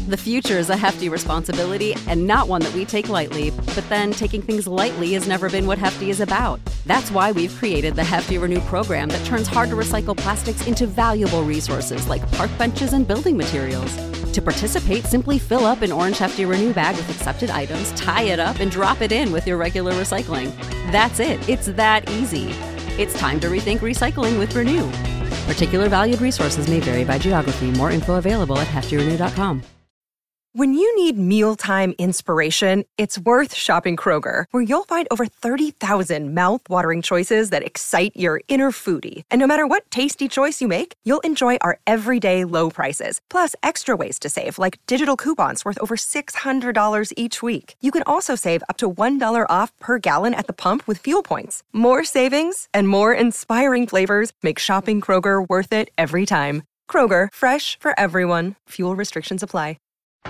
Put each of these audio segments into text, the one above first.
The future is a hefty responsibility and not one that we take lightly. But then taking things lightly has never been what Hefty is about. That's why we've created the Hefty Renew program that turns hard-to-recycle plastics into valuable resources like park benches and building materials. To participate, simply fill up an orange Hefty Renew bag with accepted items, tie it up, and drop it in with your regular recycling. That's it. It's that easy. It's time to rethink recycling with Renew. Particular valued resources may vary by geography. More info available at heftyrenew.com. When you need mealtime inspiration, it's worth shopping Kroger, where you'll find over 30,000 mouth-watering choices that excite your inner foodie. And no matter what tasty choice you make, you'll enjoy our everyday low prices, plus extra ways to save, like digital coupons worth over $600 each week. You can also save up to $1 off per gallon at the pump with fuel points. More savings and more inspiring flavors make shopping Kroger worth it every time. Kroger, fresh for everyone. Fuel restrictions apply.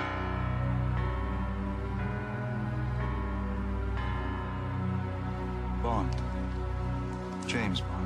Bond. James Bond.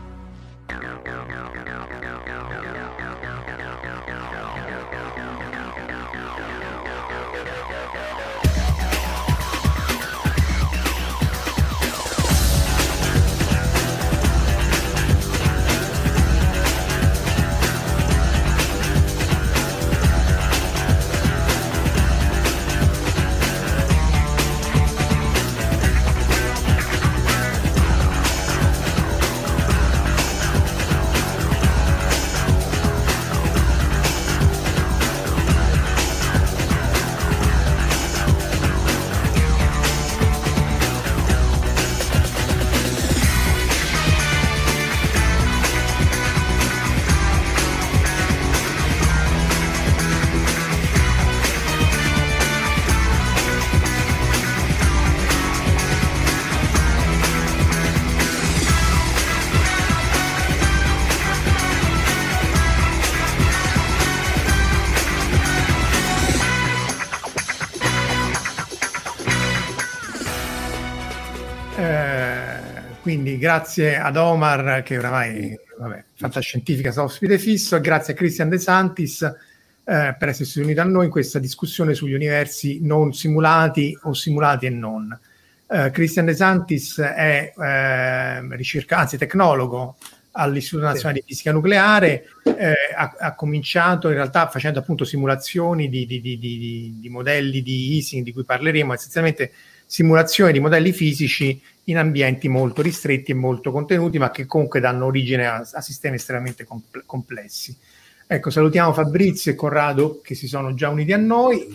Quindi grazie ad Omar, che oramai fantascientifica sta ospite fisso, e grazie a Christian De Santis per essersi unito a noi in questa discussione sugli universi non simulati o simulati e non. Christian De Santis è tecnologo all'Istituto Nazionale di Fisica Nucleare, ha cominciato in realtà facendo appunto simulazioni di modelli di Ising, di cui parleremo, essenzialmente simulazioni di modelli fisici in ambienti molto ristretti e molto contenuti, ma che comunque danno origine a sistemi estremamente complessi. Ecco, salutiamo Fabrizio e Corrado che si sono già uniti a noi.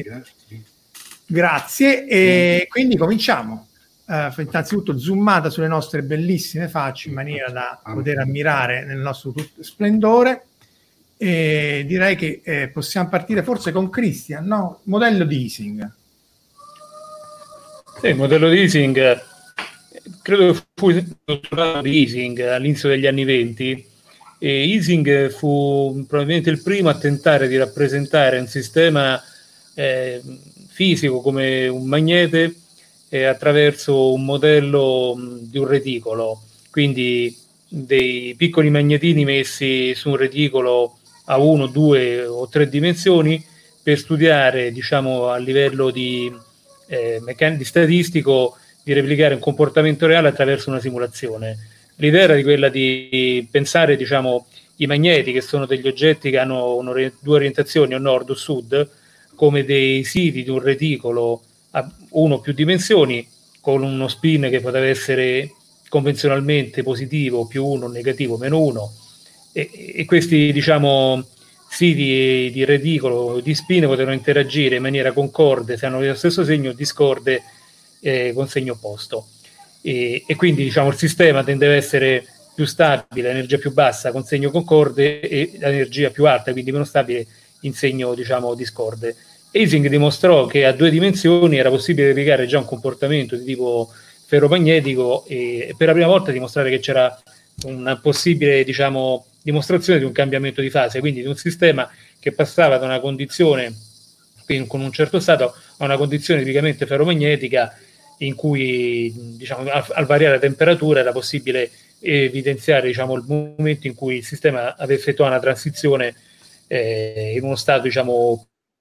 Grazie. E quindi cominciamo. Innanzitutto zoomata sulle nostre bellissime facce in maniera da poter ammirare nel nostro tutto splendore. E direi che possiamo partire forse con Christian, no? Modello di Ising. Sì, il modello di Ising credo fu di Ising all'inizio degli anni 20, e Ising fu probabilmente il primo a tentare di rappresentare un sistema fisico come un magnete attraverso un modello di un reticolo, quindi dei piccoli magnetini messi su un reticolo a 1, 2 o 3 dimensioni per studiare, diciamo, a livello di statistico, di replicare un comportamento reale attraverso una simulazione. L'idea era di quella di pensare, diciamo, i magneti, che sono degli oggetti che hanno due orientazioni, o nord o sud, come dei siti di un reticolo a 1 o più dimensioni, con uno spin che poteva essere convenzionalmente positivo, più 1, negativo, meno 1, e questi, diciamo, siti di reticolo, di spin, potevano interagire in maniera concorde se hanno lo stesso segno, discorde con segno opposto, e quindi, diciamo, il sistema tendeva a essere più stabile, energia più bassa con segno concorde, e l'energia più alta, quindi meno stabile, in segno, diciamo, discorde. Ising dimostrò che a 2 dimensioni era possibile replicare già un comportamento di tipo ferromagnetico, e per la prima volta dimostrare che c'era una possibile, diciamo, dimostrazione di un cambiamento di fase, quindi di un sistema che passava da una condizione con un certo stato a una condizione tipicamente ferromagnetica, in cui, diciamo, al variare la temperatura era possibile evidenziare, diciamo, il momento in cui il sistema aveva effettuato una transizione in uno stato, diciamo,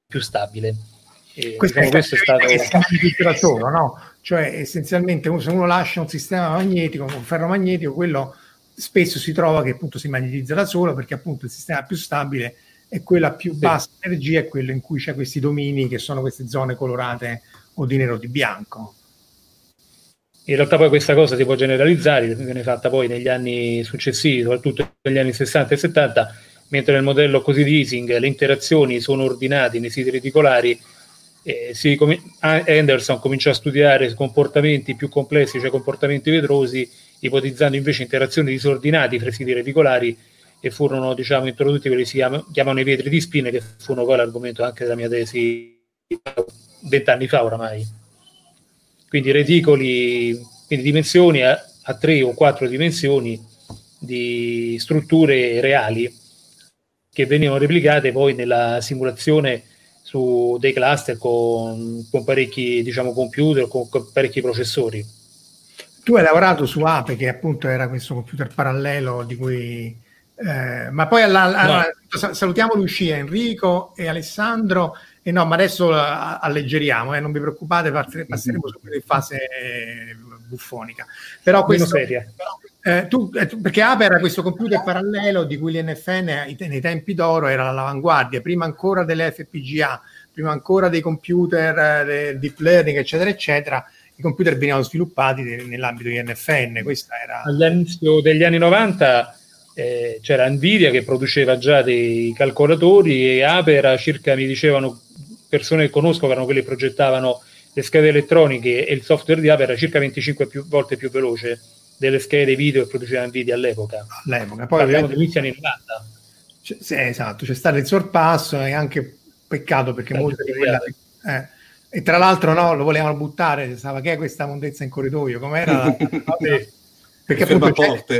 più stabile. Questo è stato da solo, no? Cioè essenzialmente se uno lascia un sistema magnetico, un ferromagnetico, quello spesso si trova che appunto si magnetizza da solo, perché appunto il sistema più stabile è quello a più bassa energia, è quello in cui c'è questi domini che sono queste zone colorate o di nero o di bianco. In realtà poi questa cosa si può generalizzare, viene fatta poi negli anni successivi, soprattutto negli anni 60 e 70, mentre nel modello così di Ising le interazioni sono ordinate nei siti reticolari. Anderson cominciò a studiare comportamenti più complessi, cioè comportamenti vetrosi, ipotizzando invece interazioni disordinate fra i siti reticolari, e furono introdotti quelli che si chiamano i vetri di spin, che furono poi l'argomento anche della mia tesi 20 anni fa oramai. Quindi reticoli, quindi dimensioni a 3 o 4 dimensioni di strutture reali che venivano replicate poi nella simulazione su dei cluster con parecchi computer, con parecchi processori. Tu hai lavorato su Ape, che appunto era questo computer parallelo di cui ma poi salutiamo Lucia, Enrico e Alessandro, ma adesso alleggeriamo, non vi preoccupate, passeremo subito in fase buffonica, però questo perché Ape era questo computer parallelo di cui l'NFN nei tempi d'oro era all'avanguardia, prima ancora delle FPGA, prima ancora dei computer del deep learning, eccetera eccetera. I computer venivano sviluppati nell'ambito di NFN. Questa era all'inizio degli anni 90. C'era Nvidia che produceva già dei calcolatori, e Ape era circa, mi dicevano persone che conosco, che erano quelli che progettavano le schede elettroniche, e il software di Ape era circa 25 volte più veloce delle schede video che produceva Nvidia all'epoca. Poi parliamo degli inizio anni 90. Esatto, c'è stato il sorpasso, e anche peccato perché molte di quelle e tra l'altro lo volevano buttare, si stava che è questa mondezza in corridoio, com'era? Perché appunto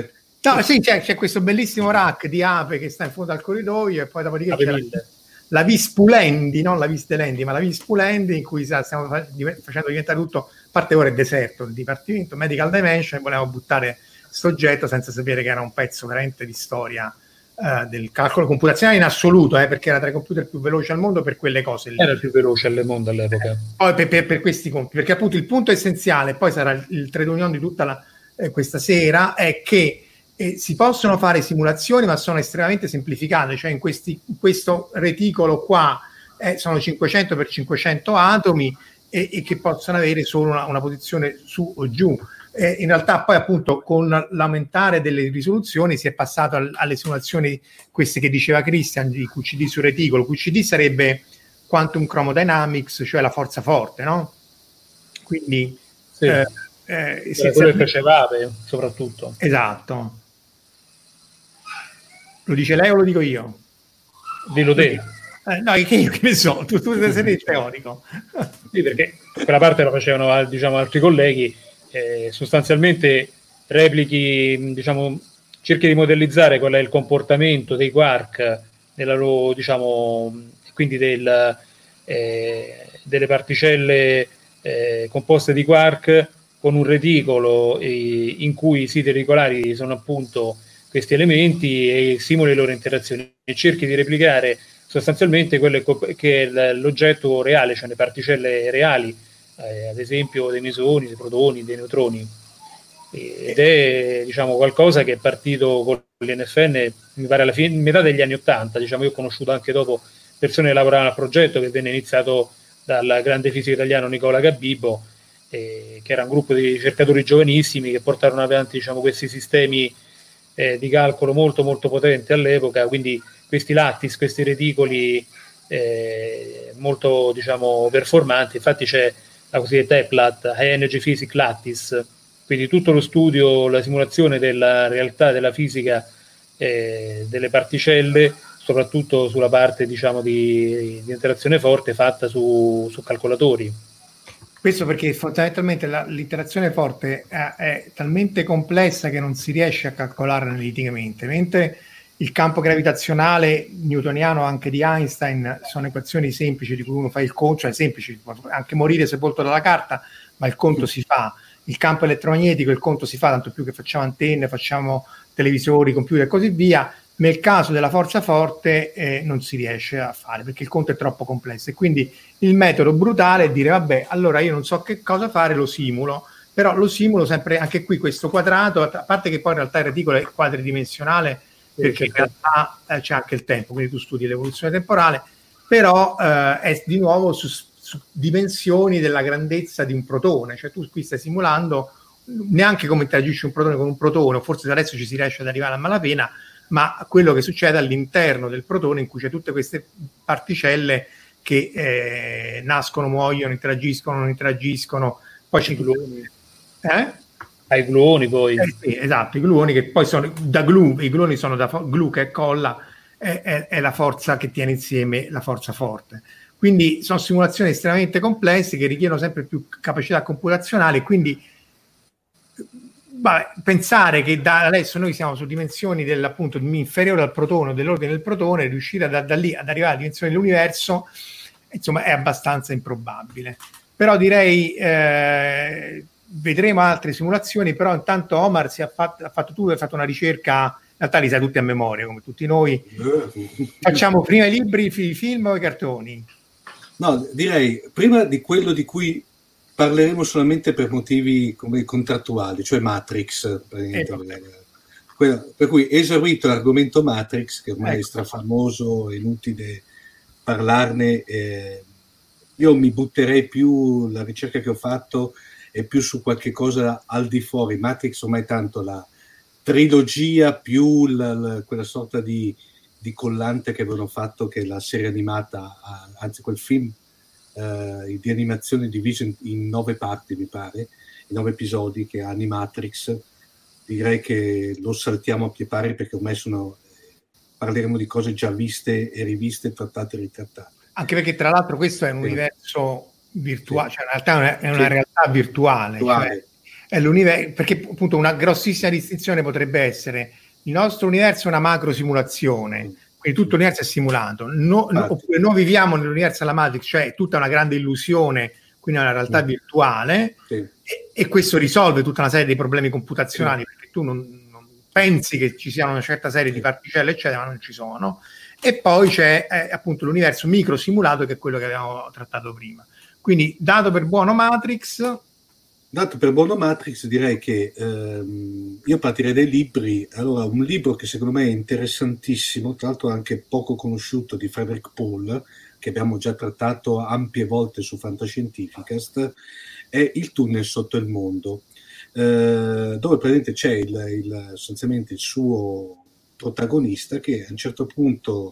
c'è questo bellissimo rack di Ape che sta in fondo al corridoio, e poi dopodiché c'è la Vispulendi, non la Vistelendi, ma la Vispulendi, in cui stiamo facendo diventare tutto, a parte ora è deserto il dipartimento Medical Dimension, e volevamo buttare questo oggetto senza sapere che era un pezzo veramente di storia del calcolo computazionale in assoluto, perché era tra i computer più veloci al mondo per quelle cose lì. Era il più veloce al mondo all'epoca. Poi per questi compiti, perché appunto il punto essenziale, poi sarà il trade union di tutta questa sera, è che si possono fare simulazioni, ma sono estremamente semplificate, cioè in questo reticolo qua sono 500 per 500 atomi e che possono avere solo una posizione su o giù. In realtà poi appunto con l'aumentare delle risoluzioni si è passato alle simulazioni, queste che diceva Christian, di QCD su reticolo. QCD sarebbe Quantum Chromodynamics, cioè la forza forte, no? Quindi quello che faceva Ape soprattutto. Esatto. Lo dice lei o lo dico io? Dillo te. No, che io che ne so, tu sei teorico. Sì, perché quella parte lo facevano altri colleghi. Sostanzialmente replichi, cerchi di modellizzare qual è il comportamento dei quark nella loro, quindi delle particelle composte di quark, con un reticolo in cui i siti reticolari sono appunto questi elementi, e simuli le loro interazioni, e cerchi di replicare sostanzialmente quello che è l'oggetto reale, cioè le particelle reali, ad esempio dei mesoni, dei protoni, dei neutroni, ed è qualcosa che è partito con l'NFN mi pare alla metà degli anni 80. Io ho conosciuto anche dopo persone che lavoravano al progetto, che venne iniziato dal grande fisico italiano Nicola Gabibbo, che era un gruppo di ricercatori giovanissimi che portarono avanti questi sistemi di calcolo molto molto potenti all'epoca, quindi questi lattice, questi reticoli molto performanti. Infatti c'è la cosiddetta EPLAT, High Energy Physics Lattice, quindi tutto lo studio, la simulazione della realtà della fisica delle particelle, soprattutto sulla parte di interazione forte fatta su calcolatori. Questo perché fondamentalmente l'interazione forte è talmente complessa che non si riesce a calcolare analiticamente, mentre il campo gravitazionale newtoniano, anche di Einstein, sono equazioni semplici di cui uno fa il conto, cioè semplici, anche morire sepolto dalla carta, ma il conto si fa. Il campo elettromagnetico, il conto si fa, tanto più che facciamo antenne, facciamo televisori, computer e così via. Nel caso della forza forte non si riesce a fare perché il conto è troppo complesso, e quindi il metodo brutale è dire vabbè, allora io non so che cosa fare, lo simulo, però lo simulo sempre anche qui questo quadrato, a parte che poi in realtà il reticolo è quadridimensionale perché in realtà c'è anche il tempo, quindi tu studi l'evoluzione temporale, però è di nuovo su dimensioni della grandezza di un protone, cioè tu qui stai simulando neanche come interagisce un protone con un protone, o forse adesso ci si riesce ad arrivare a malapena, ma quello che succede all'interno del protone in cui c'è tutte queste particelle che nascono, muoiono, interagiscono, non interagiscono, poi c'è gluoni. Ai gluoni poi. Sì, esatto, i gluoni che poi sono da glue, i gluoni sono da glue che colla, è la forza che tiene insieme la forza forte. Quindi sono simulazioni estremamente complesse che richiedono sempre più capacità computazionale, quindi pensare che da adesso noi siamo su dimensioni appunto inferiori al protone o dell'ordine del protone, riuscire da lì ad arrivare alle dimensioni dell'universo, insomma, è abbastanza improbabile. Però direi vedremo altre simulazioni, però intanto Omar tu hai fatto una ricerca, in realtà li sai tutti a memoria come tutti noi. Facciamo prima i libri, i film o i cartoni? No, direi prima di quello di cui parleremo solamente per motivi come contrattuali, cioè Matrix. Per cui esaurito l'argomento Matrix, che ormai è strafamoso, è inutile parlarne, io mi butterei più, la ricerca che ho fatto è più su qualche cosa al di fuori. Matrix ormai tanto la trilogia più quella sorta di collante che avevano fatto, che è la serie animata, anzi quel film di animazione diviso in 9 parti, mi pare, in 9 episodi, che è Animatrix. Direi che lo saltiamo a pie pari perché ormai parleremo di cose già viste e riviste, trattate e ritrattate. Anche perché tra l'altro questo è un universo virtuale, cioè in realtà è una realtà virtuale. Cioè è l'universo, perché appunto una grossissima distinzione potrebbe essere: il nostro universo è una macro simulazione, quindi tutto l'universo è simulato, oppure noi viviamo nell'universo della Matrix, cioè tutta una grande illusione, quindi è una realtà virtuale, e questo risolve tutta una serie di problemi computazionali, perché tu non pensi che ci siano una certa serie di particelle eccetera, ma non ci sono. E poi c'è appunto l'universo micro simulato, che è quello che avevamo trattato prima. Quindi dato per buono Matrix, direi che io partirei dai libri. Allora, un libro che secondo me è interessantissimo, tra l'altro anche poco conosciuto, di Frederik Pohl, che abbiamo già trattato ampie volte su Fantascientificast, è Il tunnel sotto il mondo, dove praticamente c'è sostanzialmente il suo protagonista che a un certo punto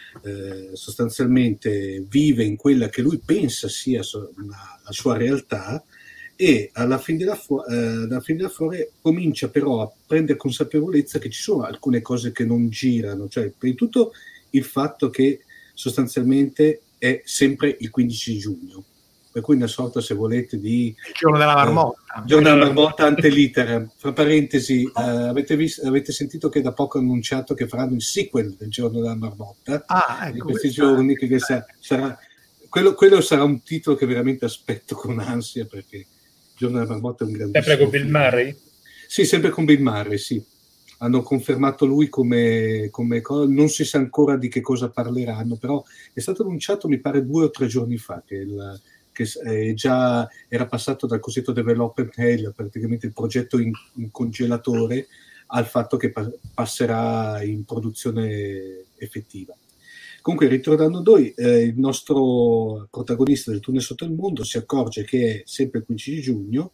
sostanzialmente vive in quella che lui pensa sia la sua realtà, e alla fine della fuori comincia però a prendere consapevolezza che ci sono alcune cose che non girano, cioè prima di tutto il fatto che sostanzialmente è sempre il 15 giugno, per cui una sorta, se volete, di il giorno della marmotta, giorno della marmotta ante litteram. Fra parentesi, avete sentito che da poco hanno annunciato che faranno il sequel del giorno della marmotta di questi giorni, che sarà quello sarà un titolo che veramente aspetto con ansia, perché Giorno della marmotta è un grandissimo sempre con Bill Murray? Sì, sempre con Bill Murray, sì. Hanno confermato lui come non si sa ancora di che cosa parleranno, però è stato annunciato, mi pare 2 o 3 giorni fa, che già era passato dal cosiddetto development hell, praticamente il progetto in congelatore, al fatto che passerà in produzione effettiva. Comunque, ritornando noi, il nostro protagonista del tunnel sotto il mondo si accorge che è sempre il 15 giugno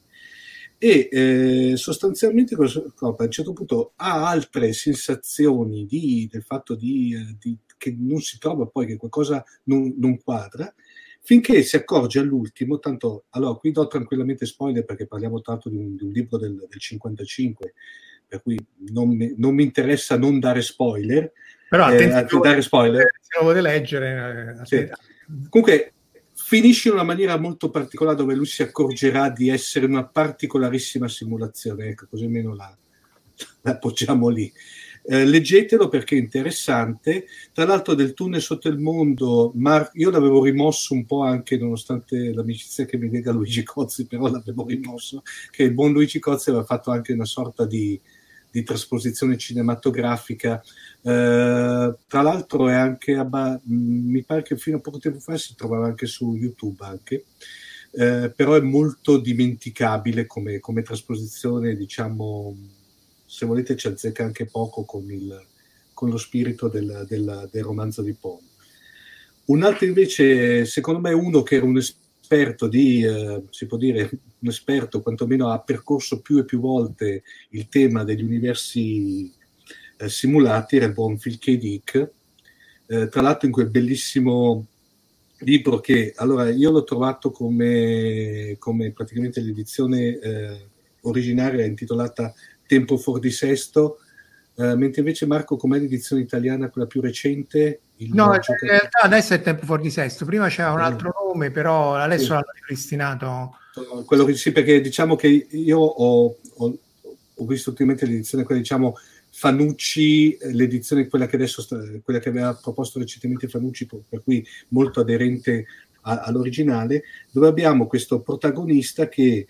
e sostanzialmente a un certo punto ha altre sensazioni del fatto che non si trova, poi che qualcosa non quadra, finché si accorge all'ultimo, tanto, allora qui do tranquillamente spoiler perché parliamo tanto di un libro del 55, per cui non mi interessa non dare spoiler, però dare spoiler. Se lo volete leggere, sì. Comunque finisce in una maniera molto particolare, dove lui si accorgerà di essere una particolarissima simulazione, ecco, così almeno la appoggiamo lì. Leggetelo perché è interessante. Tra l'altro del tunnel sotto il mondo, io l'avevo rimosso un po', anche nonostante l'amicizia che mi lega Luigi Cozzi, però l'avevo rimosso, che il buon Luigi Cozzi aveva fatto anche una sorta di di trasposizione cinematografica. Tra l'altro è anche mi pare che fino a poco tempo fa si trovava anche su YouTube anche, però è molto dimenticabile come trasposizione, diciamo, se volete ci azzecca anche poco con lo spirito del romanzo di Poe. Un altro invece, secondo me, uno che era un esperto si può dire un esperto, quantomeno ha percorso più e più volte il tema degli universi simulati, era il buon Phil K. Dick, tra l'altro in quel bellissimo libro che, allora, io l'ho trovato come praticamente l'edizione originaria intitolata Tempo fuor di sesto, mentre invece Marco, com'è l'edizione italiana, quella più recente? No, in realtà adesso è Tempo fuor di sesto, prima c'era un altro nome, però adesso l'hanno ripristinato. Quello che sì, perché diciamo che io ho visto ultimamente l'edizione, quella, diciamo, Fanucci, l'edizione quella che aveva proposto recentemente Fanucci, per cui molto aderente all'originale, dove abbiamo questo protagonista che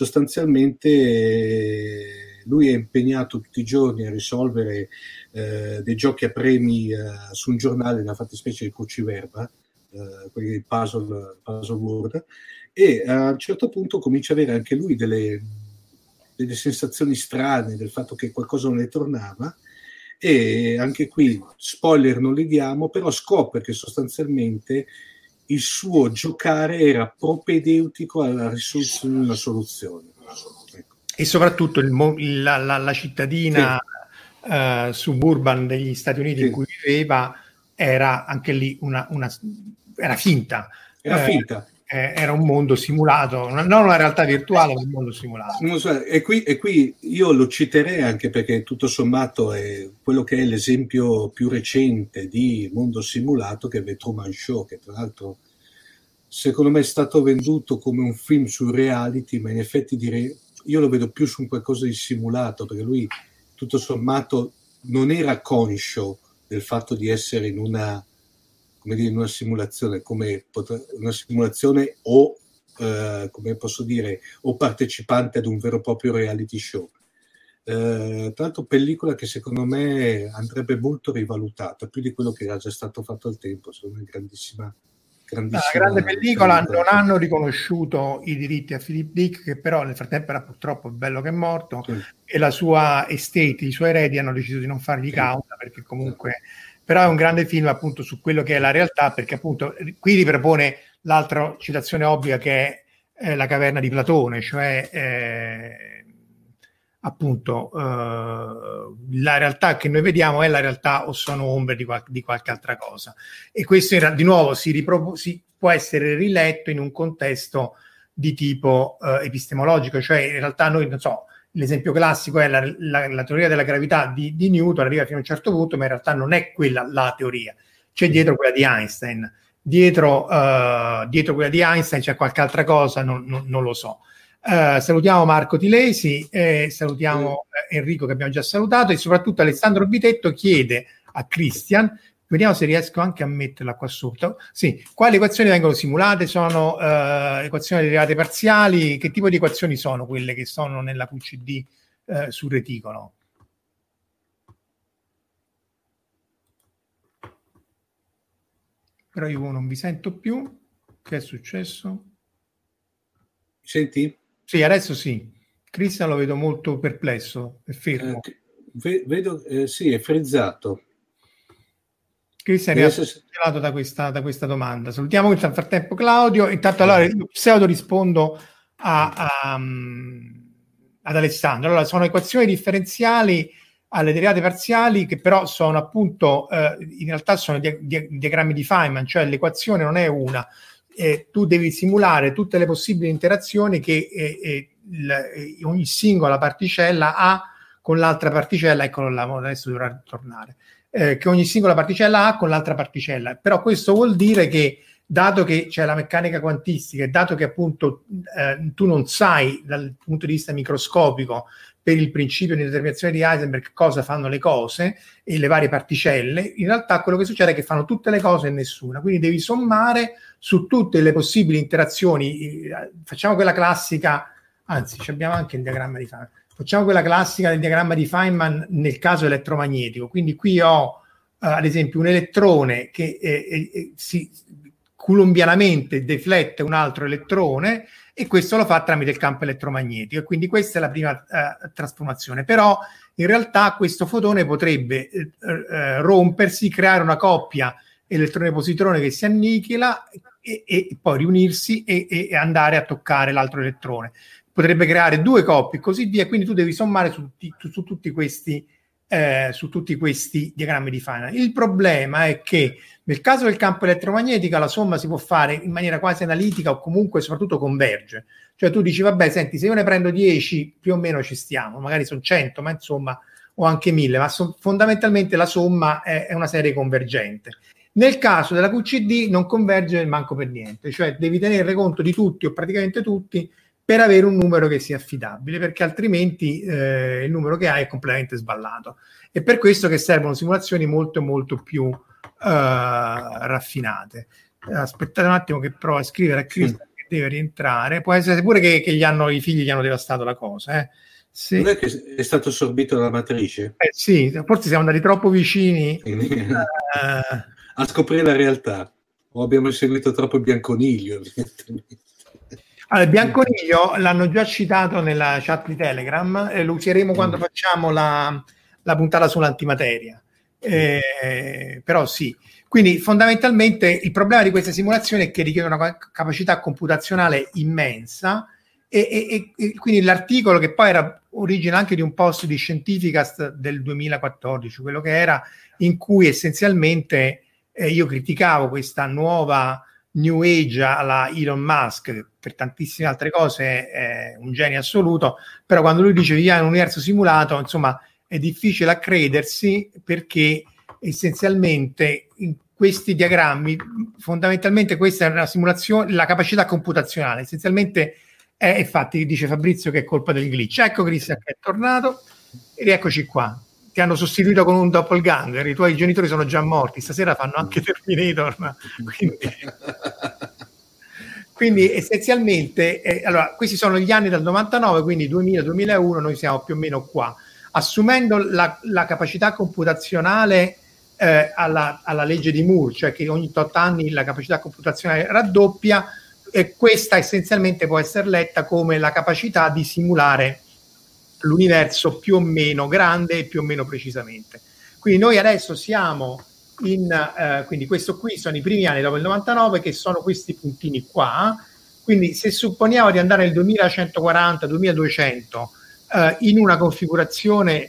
sostanzialmente lui è impegnato tutti i giorni a risolvere dei giochi a premi su un giornale, nella fattispecie di Cruciverba, quelli puzzle word, e a un certo punto comincia ad avere anche lui delle sensazioni strane del fatto che qualcosa non le tornava, e anche qui spoiler non li diamo, però scopre che sostanzialmente il suo giocare era propedeutico alla risoluzione di una soluzione. E soprattutto la cittadina suburban degli Stati Uniti in cui viveva era anche lì era finta. Era finta. Era un mondo simulato, non una realtà virtuale, ma un mondo simulato. E qui io lo citerei anche perché tutto sommato è quello che è l'esempio più recente di mondo simulato, che è The Truman Show, che tra l'altro secondo me è stato venduto come un film su reality, ma in effetti direi io lo vedo più su un qualcosa di simulato, perché lui tutto sommato non era conscio del fatto di essere in una simulazione, una simulazione o come posso dire, o partecipante ad un vero e proprio reality show. Tra l'altro pellicola che secondo me andrebbe molto rivalutata, più di quello che era già stato fatto al tempo. Secondo me grandissima una grande pellicola. Non hanno riconosciuto i diritti a Philip Dick, che però nel frattempo era purtroppo bello che è morto, e la sua estate, i suoi eredi hanno deciso di non fargli causa, perché comunque però è un grande film appunto su quello che è la realtà, perché appunto qui ripropone l'altra citazione ovvia che è La caverna di Platone, cioè appunto la realtà che noi vediamo è la realtà o sono ombre di qualche altra cosa, e questo di nuovo si può essere riletto in un contesto di tipo epistemologico, cioè in realtà noi, non so, l'esempio classico è la teoria della gravità di Newton, arriva fino a un certo punto, ma in realtà non è quella la teoria, c'è dietro quella di Einstein, dietro quella di Einstein c'è qualche altra cosa, non lo so. Salutiamo Marco Tilesi, salutiamo Enrico che abbiamo già salutato, e soprattutto Alessandro Bitetto chiede a Christian, vediamo se riesco anche a metterla qua sotto, sì, quali equazioni vengono simulate? Sono equazioni derivate parziali? Che tipo di equazioni sono quelle che sono nella QCD sul reticolo? Però io non vi sento più, che è successo? Senti? Sì, adesso sì. Cristian lo vedo molto perplesso, è fermo. Vedo, sì, è frizzato. Cristian è affascinato da questa domanda. Salutiamo nel frattempo Claudio. Intanto allora io pseudo rispondo ad Alessandro. Allora, sono equazioni differenziali alle derivate parziali, che però sono appunto in realtà sono diagrammi di Feynman, cioè l'equazione non è una. Tu devi simulare tutte le possibili interazioni che ogni singola particella ha con l'altra particella, eccolo là, adesso dovrà tornare, che ogni singola particella ha con l'altra particella. Però questo vuol dire che, dato che c'è la meccanica quantistica e dato che appunto tu non sai dal punto di vista microscopico per il principio di determinazione di Heisenberg cosa fanno le cose e le varie particelle, in realtà quello che succede è che fanno tutte le cose e nessuna, quindi devi sommare su tutte le possibili interazioni. Facciamo quella classica, anzi abbiamo anche il diagramma di Feynman, facciamo quella classica del diagramma di Feynman nel caso elettromagnetico, quindi qui ho ad esempio un elettrone che si coulombianamente deflette un altro elettrone, e questo lo fa tramite il campo elettromagnetico, e quindi questa è la prima trasformazione. Però in realtà questo fotone potrebbe rompersi, creare una coppia elettrone-positrone che si annichila e poi riunirsi e andare a toccare l'altro elettrone. Potrebbe creare due coppie e così via, quindi tu devi sommare su tutti questi diagrammi di Feynman. Il problema è che nel caso del campo elettromagnetico la somma si può fare in maniera quasi analitica, o comunque soprattutto converge. Cioè tu dici, vabbè, senti, se io ne prendo 10 più o meno ci stiamo, magari sono 100, ma insomma, o anche 1000, ma fondamentalmente la somma è una serie convergente. Nel caso della QCD non converge manco per niente, cioè devi tenere conto di tutti o praticamente tutti per avere un numero che sia affidabile, perché altrimenti il numero che hai è completamente sballato. E per questo che servono simulazioni molto molto più raffinate. Aspettate un attimo che provo a scrivere a Cristian che deve rientrare. Può essere pure che i figli gli hanno devastato la cosa. Sì. Non è che è stato assorbito dalla matrice? Sì, forse siamo andati troppo vicini a scoprire la realtà, o abbiamo seguito troppo il bianconiglio. Allora, il bianconiglio l'hanno già citato nella chat di Telegram, lo useremo quando facciamo la puntata sull'antimateria. Però sì, quindi fondamentalmente il problema di queste simulazioni è che richiedono una capacità computazionale immensa, e quindi l'articolo, che poi era origine anche di un post di Scientificast del 2014, quello che era, in cui essenzialmente io criticavo questa nuova New Age alla Elon Musk, che per tantissime altre cose è un genio assoluto, però quando lui dice viviamo in un universo simulato, insomma, è difficile a credersi, perché essenzialmente in questi diagrammi, fondamentalmente questa è una simulazione, la capacità computazionale essenzialmente è, infatti dice Fabrizio che è colpa del glitch. Ecco Cristian che è tornato, e rieccoci qua. Ti hanno sostituito con un doppelganger, i tuoi genitori sono già morti, stasera fanno anche Terminator, quindi essenzialmente allora questi sono gli anni dal 99, quindi 2000-2001 noi siamo più o meno qua, assumendo la capacità computazionale alla legge di Moore, cioè che ogni 8 anni la capacità computazionale raddoppia, e questa essenzialmente può essere letta come la capacità di simulare l'universo più o meno grande e più o meno precisamente. Quindi noi adesso siamo quindi questo qui sono i primi anni dopo il 99, che sono questi puntini qua. Quindi se supponiamo di andare nel 2140-2200 in una configurazione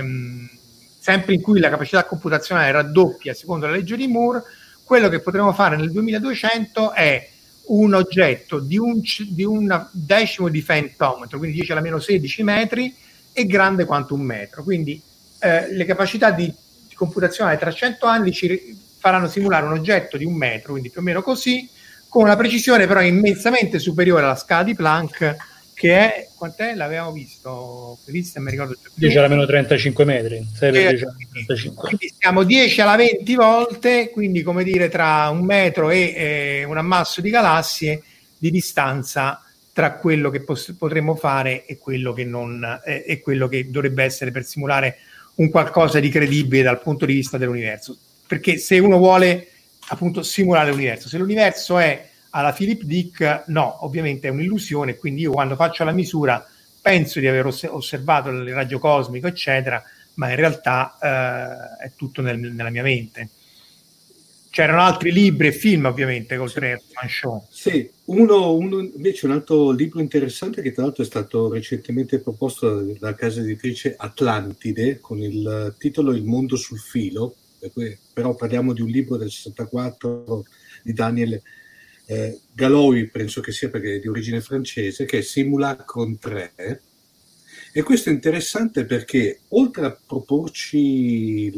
sempre in cui la capacità computazionale raddoppia secondo la legge di Moore, quello che potremo fare nel 2200 è un oggetto di un decimo di femtometro, quindi 10 alla meno 16 metri, e grande quanto un metro. Quindi le capacità di computazione tra 100 anni ci faranno simulare un oggetto di un metro, quindi più o meno così, con una precisione però immensamente superiore alla scala di Planck, che è, quant'è? L'avevamo visto, Cristian, mi ricordo. 10 alla meno 35 metri. 6 per 10 alla 35. Quindi siamo 10 alla 20 volte, quindi come dire tra un metro e un ammasso di galassie di distanza tra quello che potremmo fare e quello che non è quello che dovrebbe essere per simulare un qualcosa di credibile dal punto di vista dell'universo. Perché se uno vuole appunto simulare l'universo, se l'universo è alla Philip Dick, no, ovviamente è un'illusione, quindi io quando faccio la misura penso di aver osservato il raggio cosmico, eccetera, ma in realtà è tutto nella mia mente. C'erano altri libri e film, ovviamente, oltre a Man Show. Sì, uno invece, un altro libro interessante che tra l'altro è stato recentemente proposto dalla casa editrice Atlantide, con il titolo Il mondo sul filo, però parliamo di un libro del 64 di Daniel Galois, penso che sia, perché è di origine francese, che è Simulacron 3, e questo è interessante perché oltre a proporci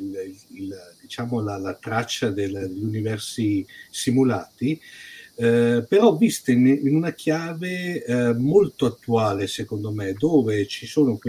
diciamo la traccia degli universi simulati, però viste in una chiave molto attuale, secondo me, dove ci sono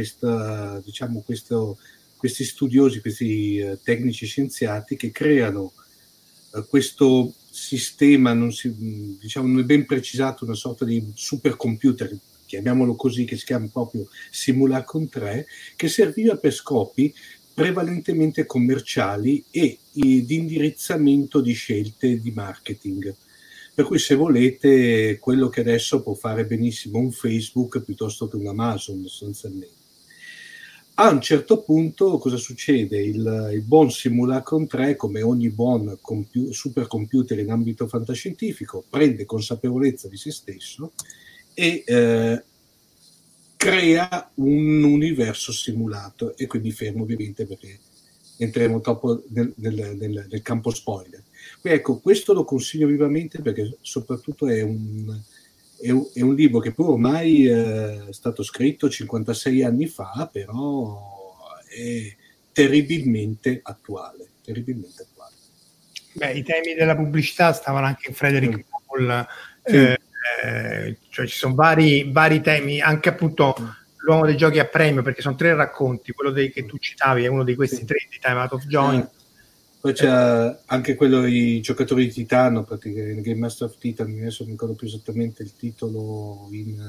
questi studiosi, questi tecnici scienziati che creano questo sistema, non è ben precisato, una sorta di supercomputer, chiamiamolo così, che si chiama proprio Simulacron 3, che serviva per scopi prevalentemente commerciali e di indirizzamento di scelte di marketing. Per cui, se volete, quello che adesso può fare benissimo un Facebook piuttosto che un Amazon, sostanzialmente. A un certo punto cosa succede? Il buon Simulacron 3, come ogni buon supercomputer in ambito fantascientifico, prende consapevolezza di se stesso e crea un universo simulato, e qui mi fermo ovviamente perché entreremo troppo nel campo spoiler. Quindi, ecco, questo lo consiglio vivamente, perché soprattutto è un libro che poi ormai è stato scritto 56 anni fa, però è terribilmente attuale. Beh, i temi della pubblicità stavano anche in Frederick Hall, cioè ci sono vari temi, anche appunto l'uomo dei giochi a premio, perché sono 3 racconti, quello che tu citavi è uno di questi 3 di Time Out of Joy. Poi c'è anche quello i giocatori di Titano, praticamente Game Master of Titan, adesso non mi ricordo più esattamente il titolo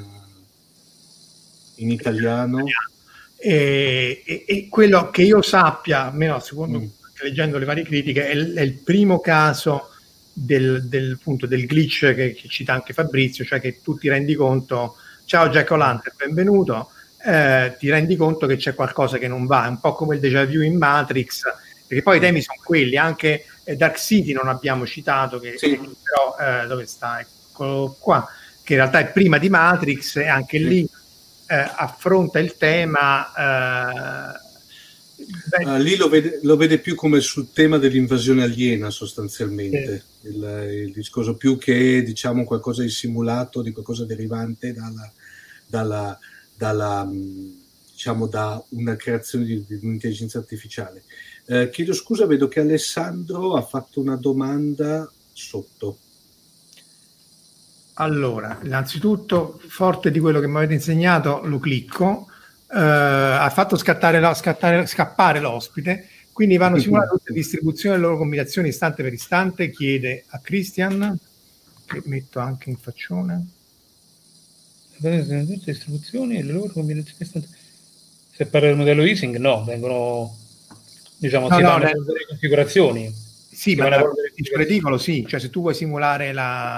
in italiano. E quello che io sappia, almeno secondo leggendo le varie critiche, è il primo caso del glitch che cita anche Fabrizio, cioè che tu ti rendi conto, ciao Jack O'Lantern, benvenuto, ti rendi conto che c'è qualcosa che non va, è un po' come il déjà vu in Matrix, perché poi i temi sono quelli, anche Dark City non abbiamo citato, che però dove sta? Eccolo qua, che in realtà è prima di Matrix, e anche lì affronta il tema... lì lo vede più come sul tema dell'invasione aliena, sostanzialmente, il discorso, più che, diciamo, qualcosa di simulato, di qualcosa derivante dalla diciamo, da una creazione di un'intelligenza artificiale. Chiedo scusa, vedo che Alessandro ha fatto una domanda sotto. Allora, innanzitutto, forte di quello che mi avete insegnato, lo clicco. Ha fatto scappare l'ospite, quindi vanno simulate tutte le distribuzioni e le loro combinazioni istante per istante. Chiede a Christian, che metto anche in faccione, tutte le distribuzioni e le loro combinazioni istantanee. Se parla del modello easing, no, vengono, diciamo, si danno delle configurazioni. Sì, ma il reticolo sì, cioè se tu vuoi simulare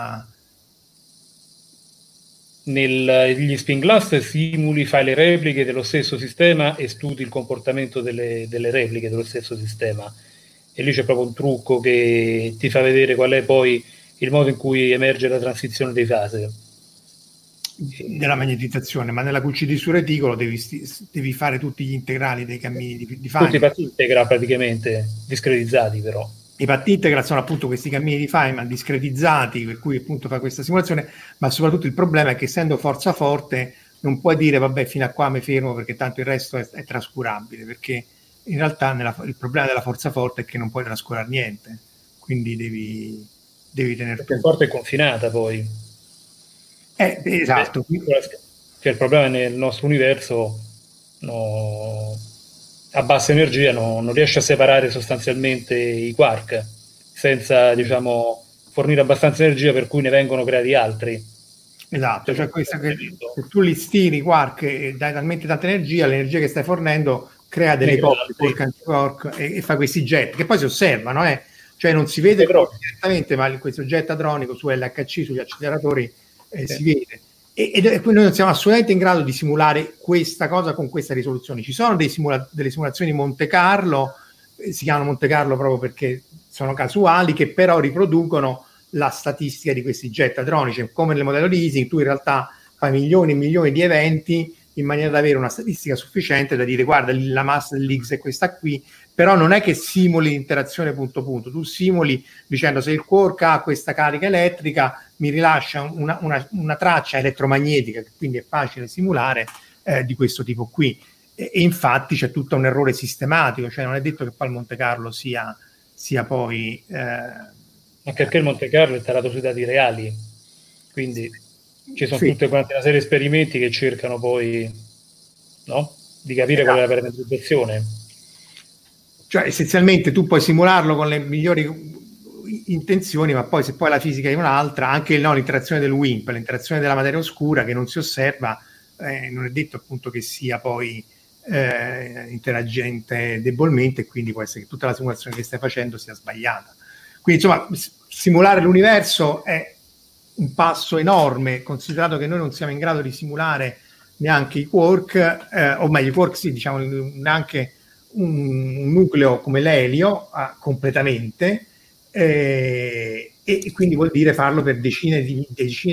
negli spin glass simuli, fai le repliche dello stesso sistema e studi il comportamento delle repliche dello stesso sistema, e lì c'è proprio un trucco che ti fa vedere qual è poi il modo in cui emerge la transizione dei fase della magnetizzazione. Ma nella QCD su reticolo devi fare tutti gli integrali dei cammini di Feynman. Tutti i patti integra praticamente discretizzati, però i patti integra sono appunto questi cammini di Feynman discretizzati, per cui appunto fa questa simulazione. Ma soprattutto il problema è che, essendo forza forte, non puoi dire vabbè, fino a qua mi fermo perché tanto il resto è trascurabile, perché in realtà il problema della forza forte è che non puoi trascurare niente, quindi devi tenere perché forte è confinata poi. Esatto. Che il problema nel nostro universo a bassa energia non riesce a separare sostanzialmente i quark senza, diciamo, fornire abbastanza energia per cui ne vengono creati altri. Esatto, cioè questo che se tu li stiri i quark e dai talmente tanta energia, l'energia che stai fornendo crea delle coppie quark antiquark e fa questi jet che poi si osservano, cioè non si vede direttamente, ma questo jet hadronico su LHC, sugli acceleratori si vede. E noi non siamo assolutamente in grado di simulare questa cosa con questa risoluzione. Ci sono delle simulazioni Monte Carlo, si chiamano Monte Carlo proprio perché sono casuali, che però riproducono la statistica di questi jet hadronici. Come nel modello di Ising, tu in realtà fai milioni e milioni di eventi in maniera da avere una statistica sufficiente da dire guarda, la massa dell'X è questa qui, però non è che simuli l'interazione punto punto, tu simuli dicendo se il quark ha questa carica elettrica mi rilascia una traccia elettromagnetica, che quindi è facile simulare, di questo tipo qui, e infatti c'è tutto un errore sistematico, cioè non è detto che poi il Monte Carlo sia poi anche perché il Monte Carlo è tarato sui dati reali, quindi ci sono tutte quante una serie di esperimenti che cercano poi di capire qual è la parametrizzazione. Cioè essenzialmente tu puoi simularlo con le migliori intenzioni, ma poi se poi la fisica è un'altra, anche l'interazione del WIMP, l'interazione della materia oscura che non si osserva, non è detto appunto che sia poi interagente debolmente, e quindi può essere che tutta la simulazione che stai facendo sia sbagliata. Quindi insomma, simulare l'universo è un passo enorme, considerato che noi non siamo in grado di simulare neanche i quark, o meglio i quark sì, diciamo neanche un nucleo come l'elio completamente, e quindi vuol dire farlo per decine di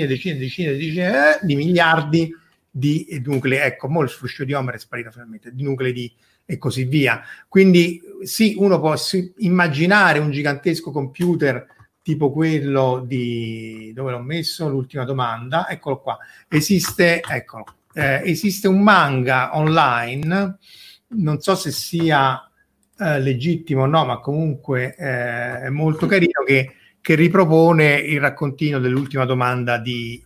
miliardi di nuclei. Ecco, mo il fruscio di Homer è sparito finalmente, di nuclei e così via. Quindi sì, uno può immaginare un gigantesco computer tipo quello dove l'ho messo, l'ultima domanda, eccolo qua, esiste un manga online, non so se sia legittimo o no, ma comunque è molto carino, che ripropone il raccontino dell'ultima domanda di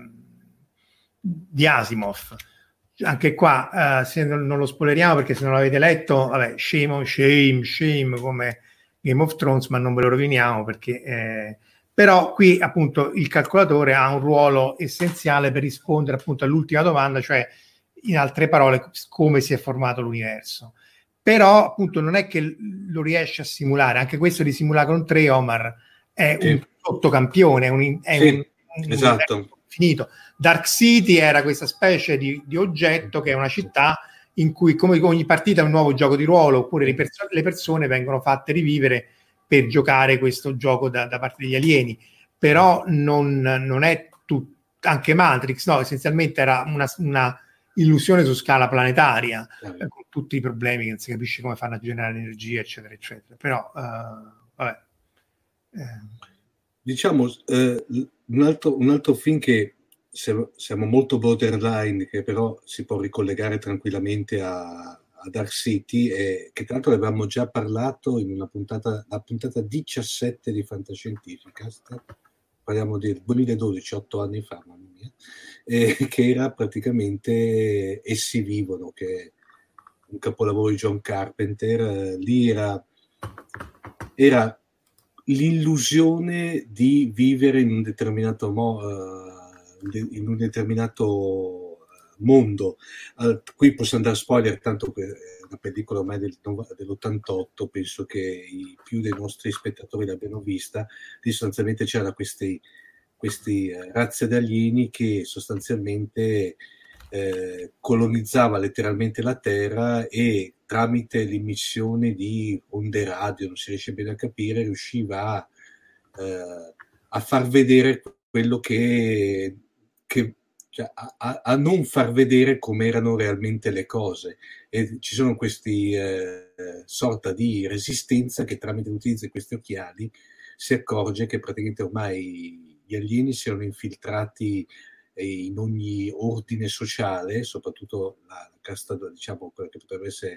Asimov. Anche qua se non lo spoileriamo, perché se non l'avete letto, vabbè, shame come Game of Thrones, ma non ve lo roviniamo, perché però qui appunto il calcolatore ha un ruolo essenziale per rispondere appunto all'ultima domanda, cioè in altre parole come si è formato l'universo. Però appunto non è che lo riesce a simulare, anche questo di Simulacron 3, Omar, è un sottocampione, esatto, finito. Dark City era questa specie di oggetto che è una città in cui, come ogni partita, è un nuovo gioco di ruolo, oppure le persone vengono fatte rivivere per giocare questo gioco da parte degli alieni. Però non è tutto. Anche Matrix, no, essenzialmente era una illusione su scala planetaria, con tutti i problemi che non si capisce come fanno a generare energia, eccetera, eccetera. Però, vabbè. Diciamo, un altro film che siamo molto borderline, che però si può ricollegare tranquillamente a Dark City, che tra l'altro ne avevamo già parlato in la puntata 17 di Fantascientificast, parliamo del 2012, 8 anni fa, mamma mia, che era praticamente Essi vivono, che è un capolavoro di John Carpenter. Lì era l'illusione di vivere in un determinato mondo. Qui posso andare a spoiler, tanto che è una pellicola ormai dell'88, penso che più dei nostri spettatori l'abbiano vista. Lì sostanzialmente c'erano questi razze di alieni che sostanzialmente colonizzava letteralmente la Terra, e tramite l'emissione di onde radio, non si riesce bene a capire, riusciva a far vedere quello cioè, a non far vedere come erano realmente le cose. E ci sono questi sorta di resistenza che tramite l'utilizzo di questi occhiali si accorge che praticamente ormai gli alieni si erano infiltrati in ogni ordine sociale, soprattutto la casta, diciamo, quella che potrebbe essere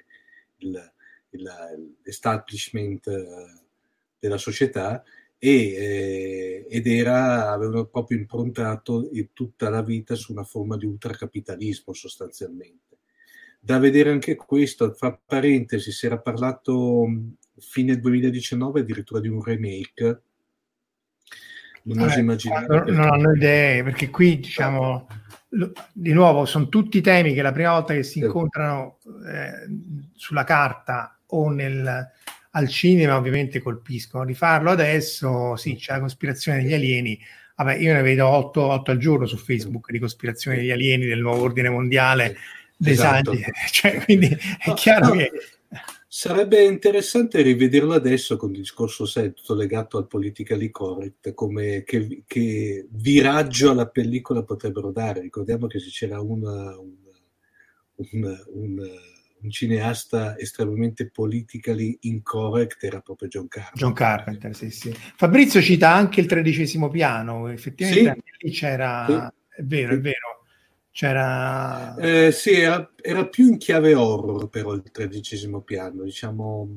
l'establishment della società, ed avevano proprio improntato tutta la vita su una forma di ultracapitalismo sostanzialmente. Da vedere anche questo. Fra parentesi, si era parlato fine 2019 addirittura di un remake. Non oso immaginare. Non hanno idee, perché qui diciamo di nuovo sono tutti temi che la prima volta che si incontrano sulla carta o al cinema ovviamente colpiscono. Rifarlo adesso, sì, c'è la cospirazione degli alieni. Vabbè, io ne vedo 8 al giorno su Facebook di cospirazione degli alieni, del nuovo ordine mondiale, dei santi. Cioè, quindi è chiaro che sarebbe interessante rivederlo adesso, con il discorso tutto legato al politically correct, come che viraggio alla pellicola potrebbero dare. Ricordiamo che se c'era un cineasta estremamente politically incorrect era proprio John Carpenter. Sì. Fabrizio cita anche il 13° piano, effettivamente sì, anche lì c'era, sì, è vero, c'era... sì, era più in chiave horror, però il 13° piano, diciamo,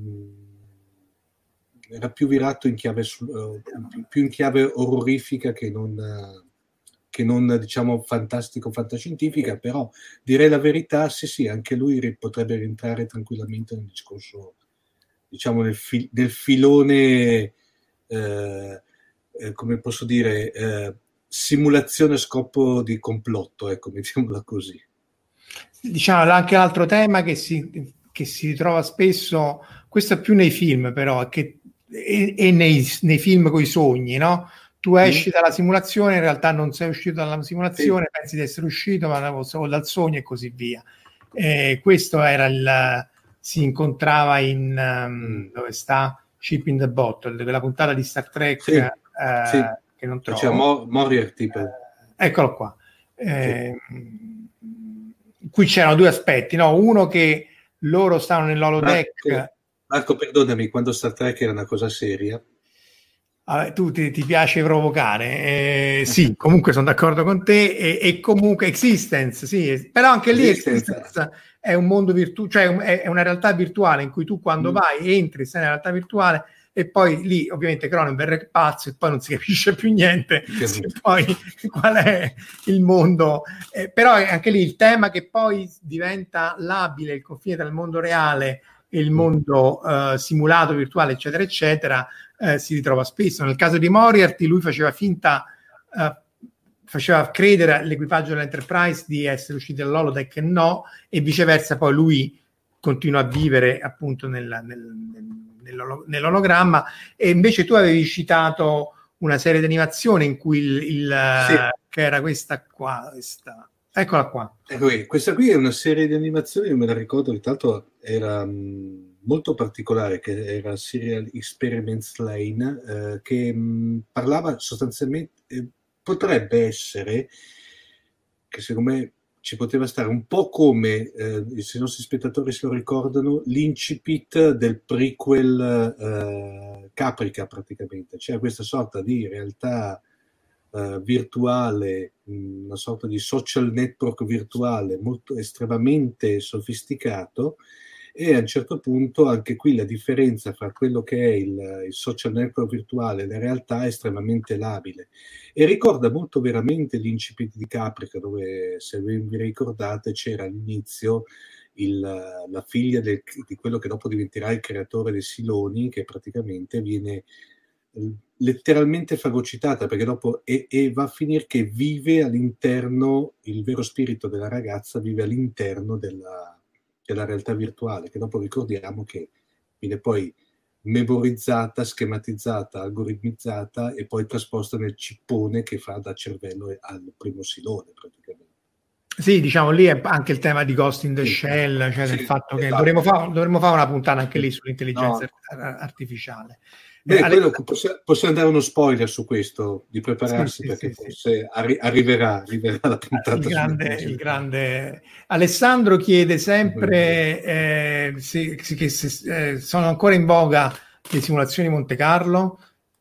era più virato in chiave più in chiave orrorifica che non diciamo fantascientifica, però direi la verità, sì, anche lui potrebbe rientrare tranquillamente nel discorso, diciamo, del filone, come posso dire, simulazione a scopo di complotto, ecco, mettiamola così. Diciamo anche l'altro tema che si ritrova spesso, questo è più nei film però, e nei film con i sogni, no? Tu esci dalla simulazione, in realtà non sei uscito dalla simulazione, pensi di essere uscito o dal sogno e così via. Questo era si incontrava in dove sta Chip in the Bottle, quella puntata di Star Trek che non trovo. C'è Moriarty. Eccolo qua. Qui c'erano due aspetti, no? Uno che loro stavano nell'holodeck. Marco, perdonami, quando Star Trek era una cosa seria. Tu ti piace provocare, sì, comunque sono d'accordo con te, e comunque Existence, sì, però anche lì Existence è un mondo virtuale, cioè è una realtà virtuale in cui tu quando vai entri, sei nella realtà virtuale, e poi lì ovviamente Cronenberg è pazzo e poi non si capisce più niente poi qual è il mondo, però è anche lì il tema che poi diventa labile, il confine tra il mondo reale e il mondo simulato, virtuale, eccetera eccetera, si ritrova spesso. Nel caso di Moriarty lui faceva credere all'equipaggio dell'Enterprise di essere usciti dall'holodeck, no, e viceversa poi lui continua a vivere appunto nell'ologramma. E invece tu avevi citato una serie di animazione in cui che era questa qua, eccola qua. Questa qui è una serie di animazioni, io me la ricordo, che tanto era molto particolare, che era Serial Experiments Lane, che parlava sostanzialmente, potrebbe essere, che secondo me ci poteva stare un po' come, se i nostri spettatori se lo ricordano, l'incipit del prequel Caprica praticamente, c'era questa sorta di realtà virtuale, una sorta di social network virtuale molto estremamente sofisticato, e a un certo punto anche qui la differenza fra quello che è il social network virtuale e la realtà è estremamente labile, e ricorda molto veramente l'incipit di Caprica, dove, se vi ricordate, c'era all'inizio la figlia di quello che dopo diventerà il creatore dei Siloni, che praticamente viene letteralmente fagocitata, perché dopo e va a finire che vive all'interno, il vero spirito della ragazza vive all'interno della realtà virtuale, che dopo ricordiamo che viene poi memorizzata, schematizzata, algoritmizzata e poi trasposta nel cippone che fa da cervello al primo Silone praticamente. Sì, diciamo lì è anche il tema di Ghost in the Shell, cioè del fatto che dovremmo fare una puntata anche lì sull'intelligenza artificiale. Quello possiamo dare uno spoiler su questo, di prepararsi, perché forse arriverà la puntata. Il grande Alessandro chiede sempre se sono ancora in voga le simulazioni Monte Carlo.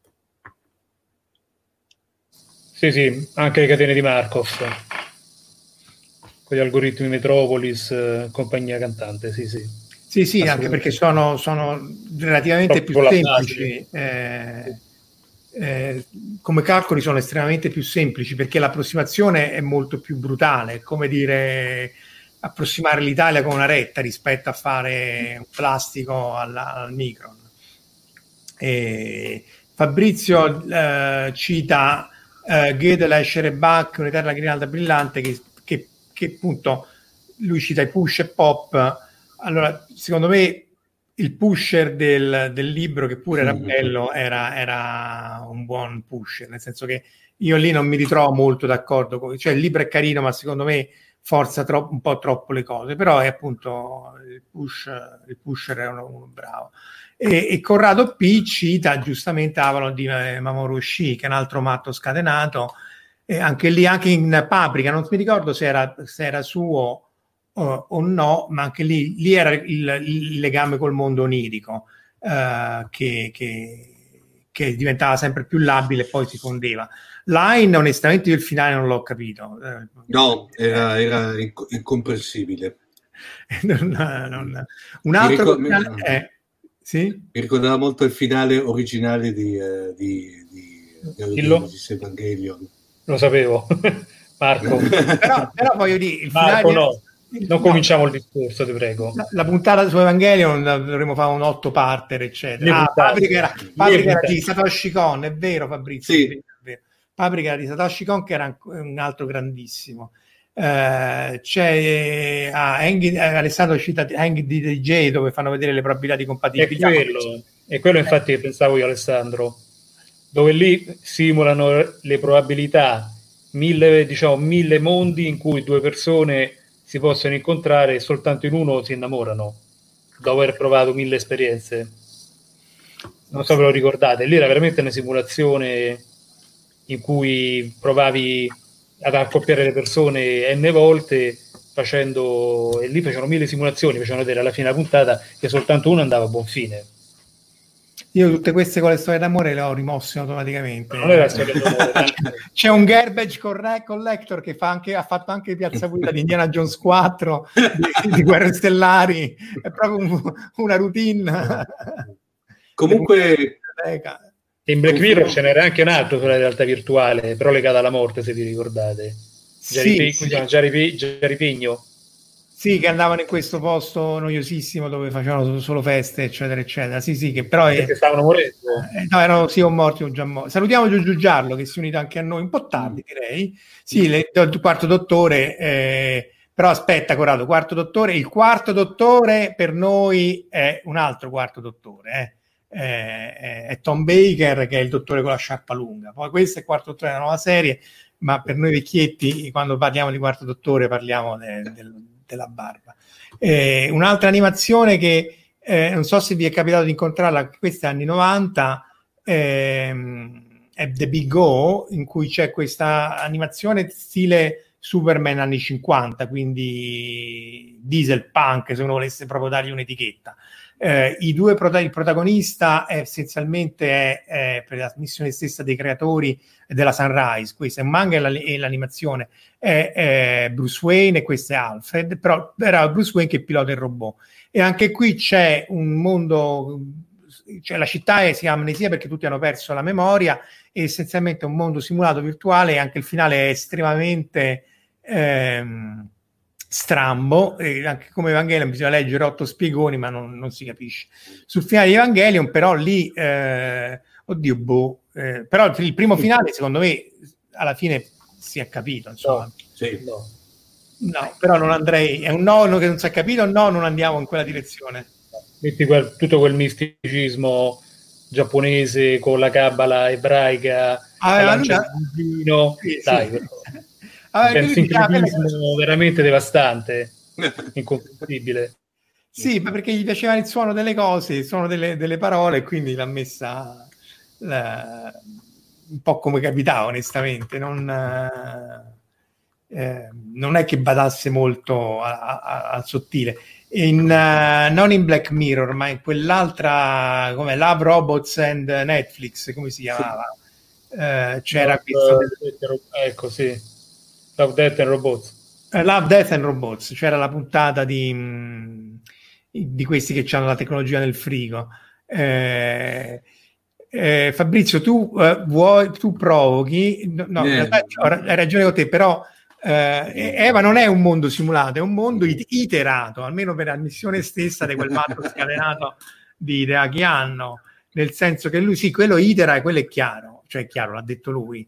Sì, anche le catene di Markov, con gli algoritmi Metropolis, compagnia cantante, sì. Sì, anche perché sono relativamente più semplici, come calcoli sono estremamente più semplici, perché l'approssimazione è molto più brutale, è come dire approssimare l'Italia con una retta rispetto a fare un plastico al micron. Fabrizio cita Gödel, Escher e Bach, un'eterna grinalda brillante, che appunto lui cita i push e pop. Allora, secondo me il pusher del libro, che pure era bello, era un buon pusher, nel senso che io lì non mi ritrovo molto d'accordo cioè il libro è carino, ma secondo me forza un po' troppo le cose, però è appunto il pusher è uno bravo. E Corrado P cita giustamente Avalon di Mamoru Oshii, che è un altro matto scatenato, e anche lì, anche in Paprika, non mi ricordo se era suo o no, ma anche lì era il legame col mondo onirico, che diventava sempre più labile e poi si fondeva. Line, onestamente io il finale non l'ho capito. No, era incomprensibile. Un altro finale sì? Mi ricordava molto il finale originale di Evangelion. Lo sapevo. Marco. però voglio dire, il Marco, finale... no. Non cominciamo il discorso, ti prego. La puntata su Evangelion dovremmo fare un 8-parter, eccetera. Paprika era di Satoshi Kon, è vero, Fabrizio? Sì. È vero. Paprika di Satoshi Kon, che era un altro grandissimo. C'è Alessandro cita Hang DJ, dove fanno vedere le probabilità di compatibilità. È quello infatti che pensavo io, Alessandro, dove lì simulano le probabilità, 1000 mondi in cui due persone si possono incontrare e soltanto in uno si innamorano dopo aver provato 1000 esperienze. Non so se ve lo ricordate, lì era veramente una simulazione in cui provavi ad accoppiare le persone n volte, e lì facevano 1000 simulazioni, facevano vedere alla fine della puntata che soltanto uno andava a buon fine. Io tutte queste con le storie d'amore le ho rimosse automaticamente. Non era storia d'amore. C'è un garbage collector che ha fatto anche Piazza Pulita di Indiana Jones 4 di Guerre Stellari, è proprio una routine. Comunque in Black Mirror ce n'era anche un altro sulla realtà virtuale, però legato alla morte, se vi ricordate. Giaripegno. Sì, che andavano in questo posto noiosissimo dove facevano solo feste, eccetera, eccetera. Sì, che però perché stavano morendo. No, erano o morti o già morti. Salutiamo Giorgio Giarlo, che si è unito anche a noi un po' tardi, direi. Sì, il quarto dottore, però aspetta, Corrado, quarto dottore. Il quarto dottore per noi è un altro quarto dottore, è Tom Baker, che è il dottore con la sciarpa lunga. Poi questo è il quarto dottore della nuova serie, ma per noi vecchietti, quando parliamo di quarto dottore, parliamo della barba. Un'altra animazione che non so se vi è capitato di incontrarla, questa è anni 90, è The Big O, in cui c'è questa animazione stile Superman anni 50, quindi diesel punk, se uno volesse proprio dargli un'etichetta. Il protagonista è essenzialmente per la missione stessa dei creatori della Sunrise, questo è un manga e l'animazione è Bruce Wayne e questo è Alfred, però era Bruce Wayne che pilota il robot, e anche qui c'è un mondo, cioè la città si ha amnesia perché tutti hanno perso la memoria, e essenzialmente è un mondo simulato virtuale, e anche il finale è estremamente strambo, e anche come Evangelion bisogna leggere 8 spiegoni, ma non si capisce. Sul finale di Evangelion però lì però il primo finale secondo me alla fine si è capito, insomma. No, però non andrei, è un no che non si è capito, non andiamo in quella direzione. Metti tutto quel misticismo giapponese con la cabala ebraica, è un sincretismo veramente devastante, incomprensibile. Sì, ma perché gli piaceva il suono delle cose, il suono delle parole, e quindi l'ha messa un po' come capitava, onestamente. Non è che badasse molto al sottile. Non in Black Mirror, ma in quell'altra, come Love, Robots and Netflix, come si chiamava? C'era questo... Ecco, sì. Love, Death and Robots. Love, Death and Robots. C'era la puntata di questi che hanno la tecnologia nel frigo. Fabrizio, tu provochi, no, in realtà hai ragione con te, però Eva non è un mondo simulato, è un mondo iterato, almeno per la missione stessa di quel matto scatenato di Hideaki Anno, nel senso che lui sì, quello itera e quello è chiaro, cioè è chiaro, l'ha detto lui,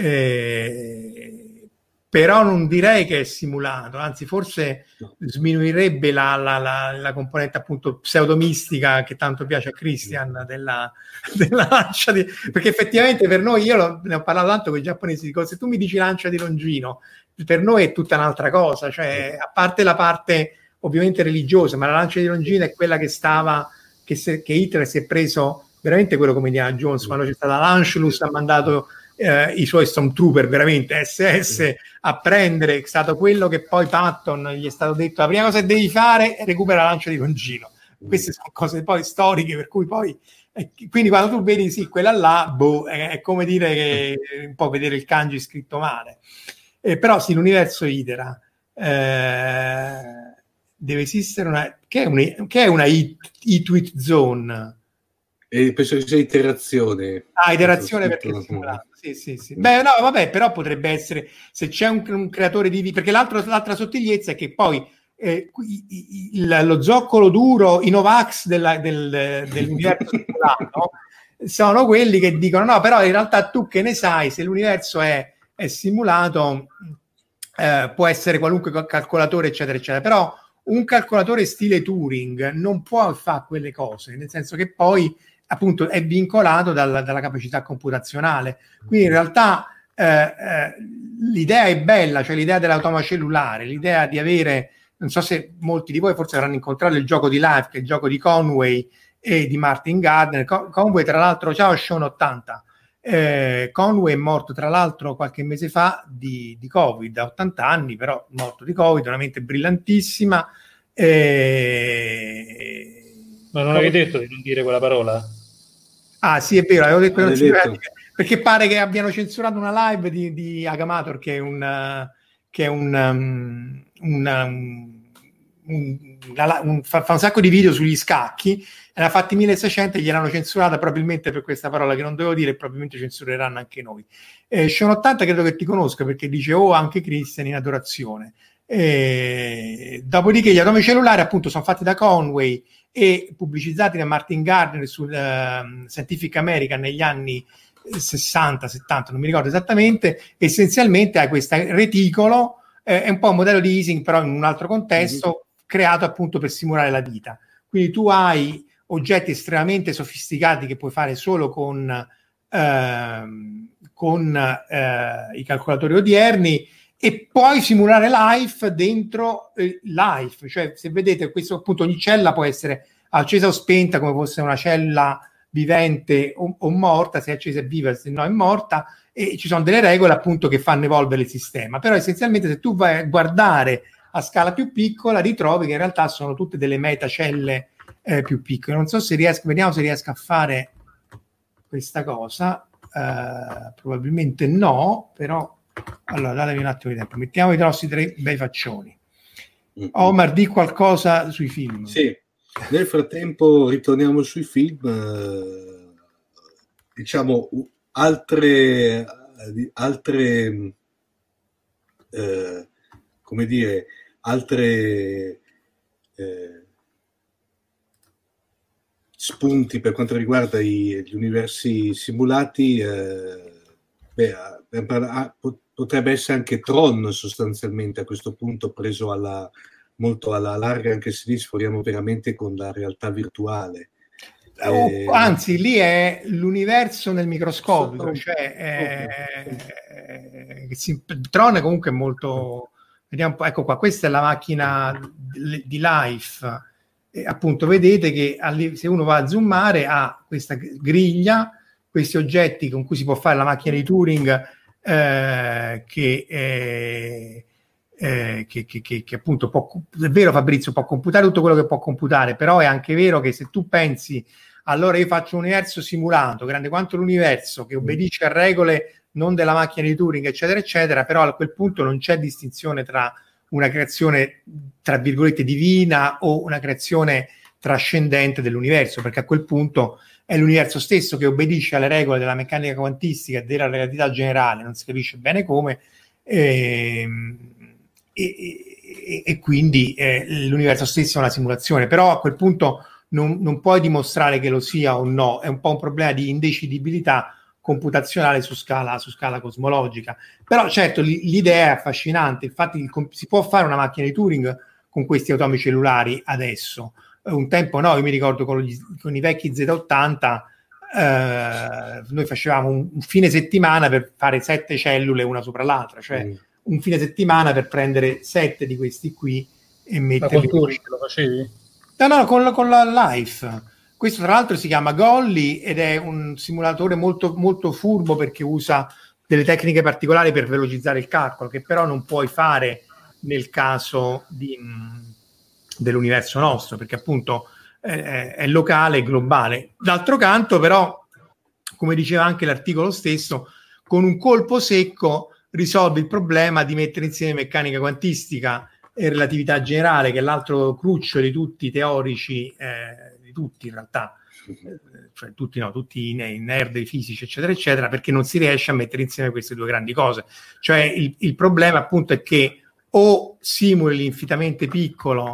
però non direi che è simulato, anzi forse sminuirebbe la componente appunto pseudomistica che tanto piace a Christian della lancia perché effettivamente per noi, io ne ho parlato tanto con i giapponesi, dico, se tu mi dici lancia di Longino, per noi è tutta un'altra cosa, cioè a parte la parte ovviamente religiosa, ma la lancia di Longino è quella che Hitler si è preso veramente quello come Indiana Jones, quando c'è stata l'Anschluss, ha mandato i suoi Stormtrooper, veramente SS, a prendere, è stato quello che poi Patton gli è stato detto: la prima cosa che devi fare è recuperare la lancia di Longino. Queste sono cose poi storiche, per cui poi quindi quando tu vedi sì quella là, è come dire che un po' vedere il kanji scritto male, però sì, l'universo itera, deve esistere una It Zone. E penso che sia iterazione. Iterazione perché è simulato. Sì. Beh, no, vabbè, però potrebbe essere, se c'è un creatore di perché l'altra sottigliezza è che poi lo zoccolo duro, i Novax dell'universo simulato sono quelli che dicono no, però in realtà tu che ne sai, se l'universo è simulato, può essere qualunque calcolatore, eccetera, eccetera, però un calcolatore stile Turing non può fare quelle cose, nel senso che poi appunto è vincolato dalla capacità computazionale. Quindi in realtà l'idea è bella, cioè l'idea dell'automa cellulare, l'idea di avere, non so se molti di voi forse avranno incontrato il gioco di Life, che è il gioco di Conway e di Martin Gardner. Conway, tra l'altro, ciao Sean 80, Conway è morto tra l'altro qualche mese fa di Covid, a 80 anni, però morto di Covid, una mente brillantissima. Ma non avevi detto di non dire quella parola? Ah sì, è vero, avevo detto, perché pare che abbiano censurato una live di Agamator, che è fa un sacco di video sugli scacchi, ne ha fatti 1600 e gliel'hanno censurata probabilmente per questa parola che non dovevo dire, e probabilmente censureranno anche noi. Sean 80 credo che ti conosca, perché dice anche Christian in adorazione. Dopodiché gli automi cellulari appunto sono fatti da Conway e pubblicizzati da Martin Gardner sul Scientific American negli anni 60-70, non mi ricordo esattamente. Essenzialmente hai questo reticolo, è un po' un modello di Ising però in un altro contesto, creato appunto per simulare la vita. Quindi tu hai oggetti estremamente sofisticati che puoi fare solo con i calcolatori odierni, e poi simulare Life dentro Life, cioè se vedete questo appunto ogni cella può essere accesa o spenta come fosse una cella vivente o morta, se è accesa è viva, se no è morta, e ci sono delle regole appunto che fanno evolvere il sistema. Però essenzialmente se tu vai a guardare a scala più piccola ritrovi che in realtà sono tutte delle metacelle più piccole. Non so se vediamo se riesco a fare questa cosa, probabilmente no, però allora datemi un attimo di tempo, mettiamo i nostri 3 bei faccioni. Omar, di qualcosa sui film. Sì, nel frattempo ritorniamo sui film, diciamo altre come dire, altre spunti per quanto riguarda gli universi simulati. Potrebbe essere anche Tron sostanzialmente a questo punto, preso molto alla larga, anche se lì sforiamo veramente con la realtà virtuale. Anzi, lì è l'universo nel microscopico, cioè Tron comunque è molto... Vediamo un po', ecco qua, questa è la macchina di Life, e appunto vedete che se uno va a zoomare ha questa griglia, questi oggetti con cui si può fare la macchina di Turing, che appunto è vero Fabrizio, può computare tutto quello che può computare, però è anche vero che se tu pensi allora io faccio un universo simulato grande quanto l'universo, che obbedisce a regole non della macchina di Turing, eccetera eccetera, però a quel punto non c'è distinzione tra una creazione tra virgolette divina o una creazione trascendente dell'universo, perché a quel punto è l'universo stesso che obbedisce alle regole della meccanica quantistica e della relatività generale, non si capisce bene come, e quindi l'universo stesso è una simulazione, però a quel punto non puoi dimostrare che lo sia o no, è un po' un problema di indecidibilità computazionale su scala cosmologica. Però certo l'idea è affascinante, infatti si può fare una macchina di Turing con questi automi cellulari adesso. Un tempo no, io mi ricordo con i vecchi Z80 noi facevamo un fine settimana per fare 7 cellule una sopra l'altra, cioè un fine settimana per prendere 7 di questi qui e metterli. Ma con Turing lo facevi? No, con la Life. Questo tra l'altro si chiama Golly ed è un simulatore molto, molto furbo, perché usa delle tecniche particolari per velocizzare il calcolo, che però non puoi fare nel caso dell'universo nostro, perché appunto è locale e globale. D'altro canto però, come diceva anche l'articolo stesso, con un colpo secco risolve il problema di mettere insieme meccanica quantistica e relatività generale, che è l'altro cruccio di tutti i teorici, di tutti in realtà, cioè tutti i nerd, i fisici, eccetera, eccetera, perché non si riesce a mettere insieme queste due grandi cose. Cioè il problema appunto è che o simuli l'infinitamente piccolo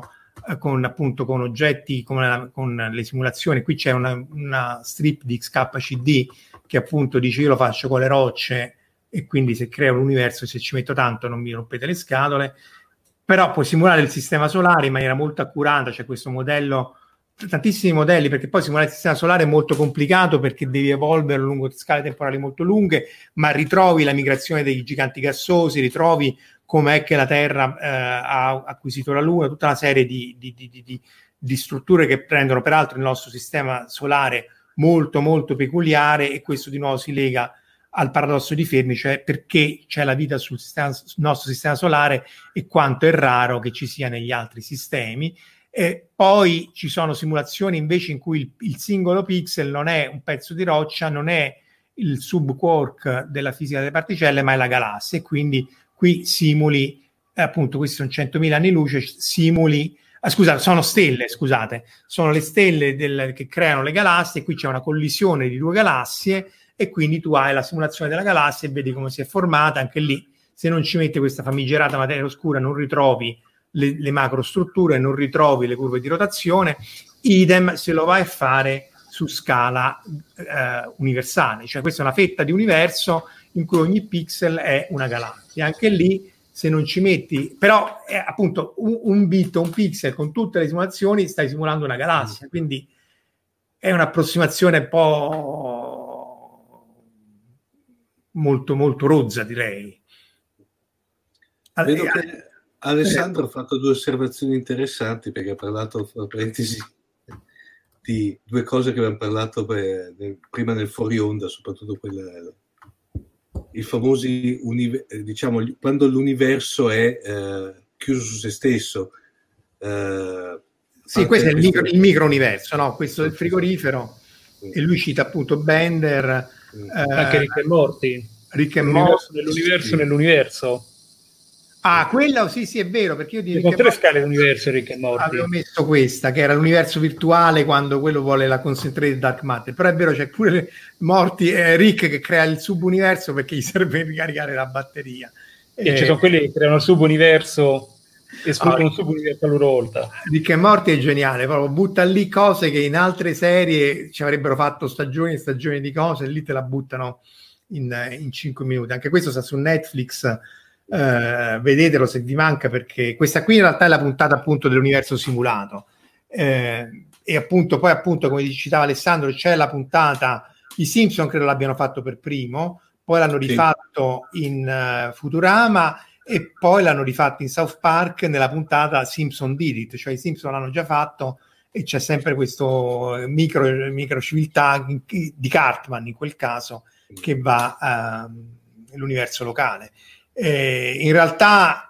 appunto con oggetti, con le simulazioni. Qui c'è una strip di XKCD che appunto dice io lo faccio con le rocce e quindi se creo l'universo, se ci metto tanto non mi rompete le scatole, però puoi simulare il sistema solare in maniera molto accurata. C'è questo modello, tantissimi modelli, perché poi simulare il sistema solare è molto complicato perché devi evolvere lungo scale temporali molto lunghe, ma ritrovi la migrazione dei giganti gassosi, ritrovi come è che la Terra ha acquisito la Luna, tutta una serie di strutture che rendono peraltro il nostro sistema solare molto molto peculiare, e questo di nuovo si lega al paradosso di Fermi, cioè perché c'è la vita sul nostro sistema solare e quanto è raro che ci sia negli altri sistemi. E poi ci sono simulazioni invece in cui il singolo pixel non è un pezzo di roccia, non è il subquark della fisica delle particelle, ma è la galassia, e quindi qui simuli, appunto, questi sono 100.000 anni luce, simuli, sono stelle, scusate, sono le stelle che creano le galassie, qui c'è una collisione di due galassie, e quindi tu hai la simulazione della galassia e vedi come si è formata. Anche lì, se non ci metti questa famigerata materia oscura, non ritrovi le macrostrutture, non ritrovi le curve di rotazione. Idem se lo vai a fare su scala universale, cioè questa è una fetta di universo in cui ogni pixel è una galassia. Anche lì, se non ci metti, però è appunto un bit o un pixel con tutte le simulazioni, stai simulando una galassia, quindi è un'approssimazione un po' molto molto rozza, direi. Vedo che Alessandro ha fatto due osservazioni interessanti, perché ha parlato, fra parentesi, di due cose che abbiamo parlato prima nel fuori onda, soprattutto i famosi, diciamo, quando l'universo è chiuso su se stesso. Sì, questo è il micro-universo, no? Questo è il frigorifero, e lui cita appunto Bender, anche Rick e Morty. Rick e Morty nell'universo nell'universo. Ah, quello sì, è vero, perché io di Rick tre scale d'universo Rick e Morty avevo messo questa, che era l'universo virtuale quando quello vuole la concentrated dark matter, però è vero, c'è pure Morty, Rick che crea il subuniverso perché gli serve ricaricare la batteria. E ci sono quelli che creano il subuniverso e esplodono il subuniverso a loro volta. Rick e Morty è geniale, proprio butta lì cose che in altre serie ci avrebbero fatto stagioni e stagioni di cose, e lì te la buttano in 5 minuti. Anche questo sta su Netflix, vedetelo se vi manca, perché questa qui in realtà è la puntata appunto dell'universo simulato, e appunto poi appunto come citava Alessandro c'è la puntata, i Simpson credo l'abbiano fatto per primo, poi l'hanno rifatto in Futurama, e poi l'hanno rifatto in South Park nella puntata Simpson Did It, cioè i Simpson l'hanno già fatto e c'è sempre questo micro civiltà di Cartman in quel caso che va nell'universo locale. In realtà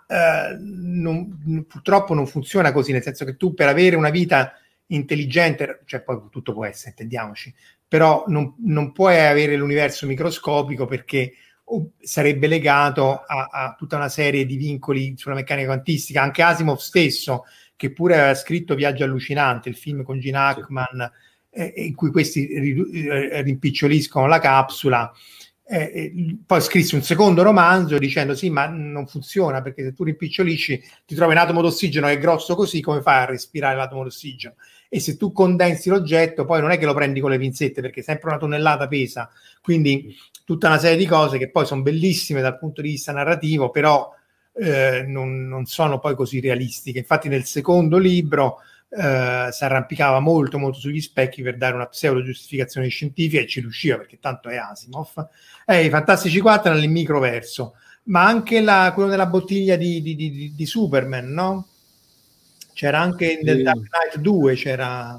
purtroppo non funziona così, nel senso che tu per avere una vita intelligente, cioè poi tutto può essere, intendiamoci, però non puoi avere l'universo microscopico, perché sarebbe legato a tutta una serie di vincoli sulla meccanica quantistica. Anche Asimov stesso, che pure aveva scritto Viaggio allucinante, il film con Gene Hackman, in cui questi rimpiccioliscono la capsula, poi scrisse un secondo romanzo dicendo sì, ma non funziona, perché se tu rimpicciolisci ti trovi un atomo d'ossigeno che è grosso così, come fai a respirare l'atomo d'ossigeno? E se tu condensi l'oggetto poi non è che lo prendi con le pinzette, perché sempre una tonnellata pesa, quindi tutta una serie di cose che poi sono bellissime dal punto di vista narrativo, però non sono poi così realistiche. Infatti nel secondo libro si arrampicava molto molto sugli specchi per dare una pseudo giustificazione scientifica, e ci riusciva, perché tanto è Asimov. I Fantastici 4 nel microverso, ma anche quello della bottiglia di Superman, no? C'era anche nel Dark Knight 2, c'era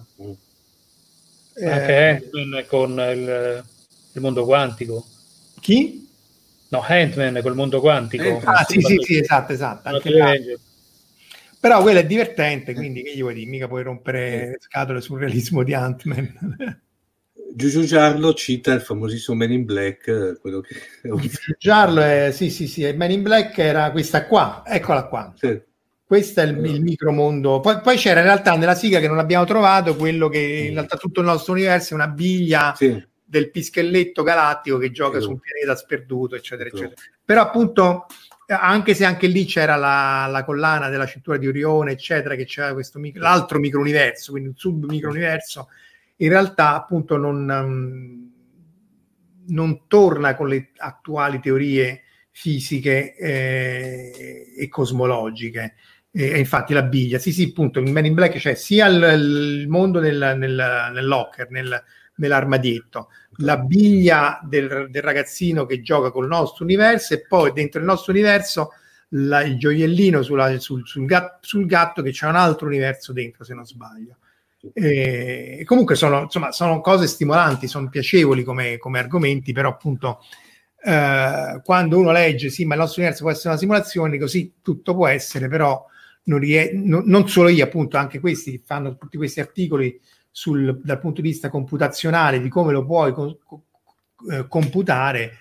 anche con il mondo quantico. Chi? No, Ant-Man col mondo quantico. Sì, esatto. Anche però quello è divertente, quindi che gli vuoi dire? Mica puoi rompere scatole sul realismo di Ant-Man. Giugiu Giarlo cita il famosissimo Men in Black, quello che Giarlo è sì, Men in Black era questa qua, eccola qua. Sì. Questo è il micromondo. Poi c'era in realtà nella sigla, che non abbiamo trovato, quello che in realtà tutto il nostro universo è una biglia del pischelletto galattico che gioca su un pianeta sperduto, eccetera, eccetera. Però appunto anche se anche lì c'era la collana della cintura di Orione, eccetera, che c'era questo l'altro microuniverso, quindi un sub-microuniverso, in realtà appunto non torna con le attuali teorie fisiche e cosmologiche. E infatti la biglia, sì, appunto, in Men in Black c'è sia il mondo nel locker, nell'armadietto, la biglia del ragazzino che gioca col nostro universo, e poi dentro il nostro universo il gioiellino sul gatto che c'è un altro universo dentro, se non sbaglio. Comunque sono cose stimolanti, sono piacevoli come argomenti, però appunto quando uno legge sì, ma il nostro universo può essere una simulazione, così tutto può essere, però non solo io, appunto, anche questi che fanno tutti questi articoli dal punto di vista computazionale di come lo puoi computare,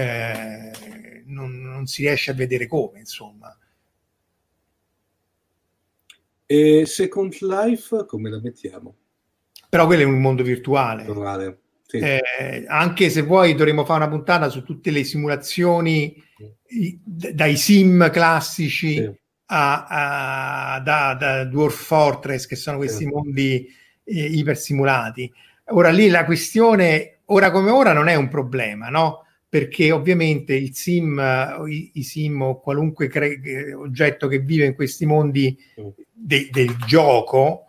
non si riesce a vedere come, insomma. E Second Life come la mettiamo? Però quello è un mondo virtuale. Sì. Anche se vuoi dovremmo fare una puntata su tutte le simulazioni dai sim classici, sì, da Dwarf Fortress, che sono questi mondi ipersimulati. Ora lì la questione, ora come ora, non è un problema, no? Perché ovviamente il sim, i sim o qualunque oggetto che vive in questi mondi del gioco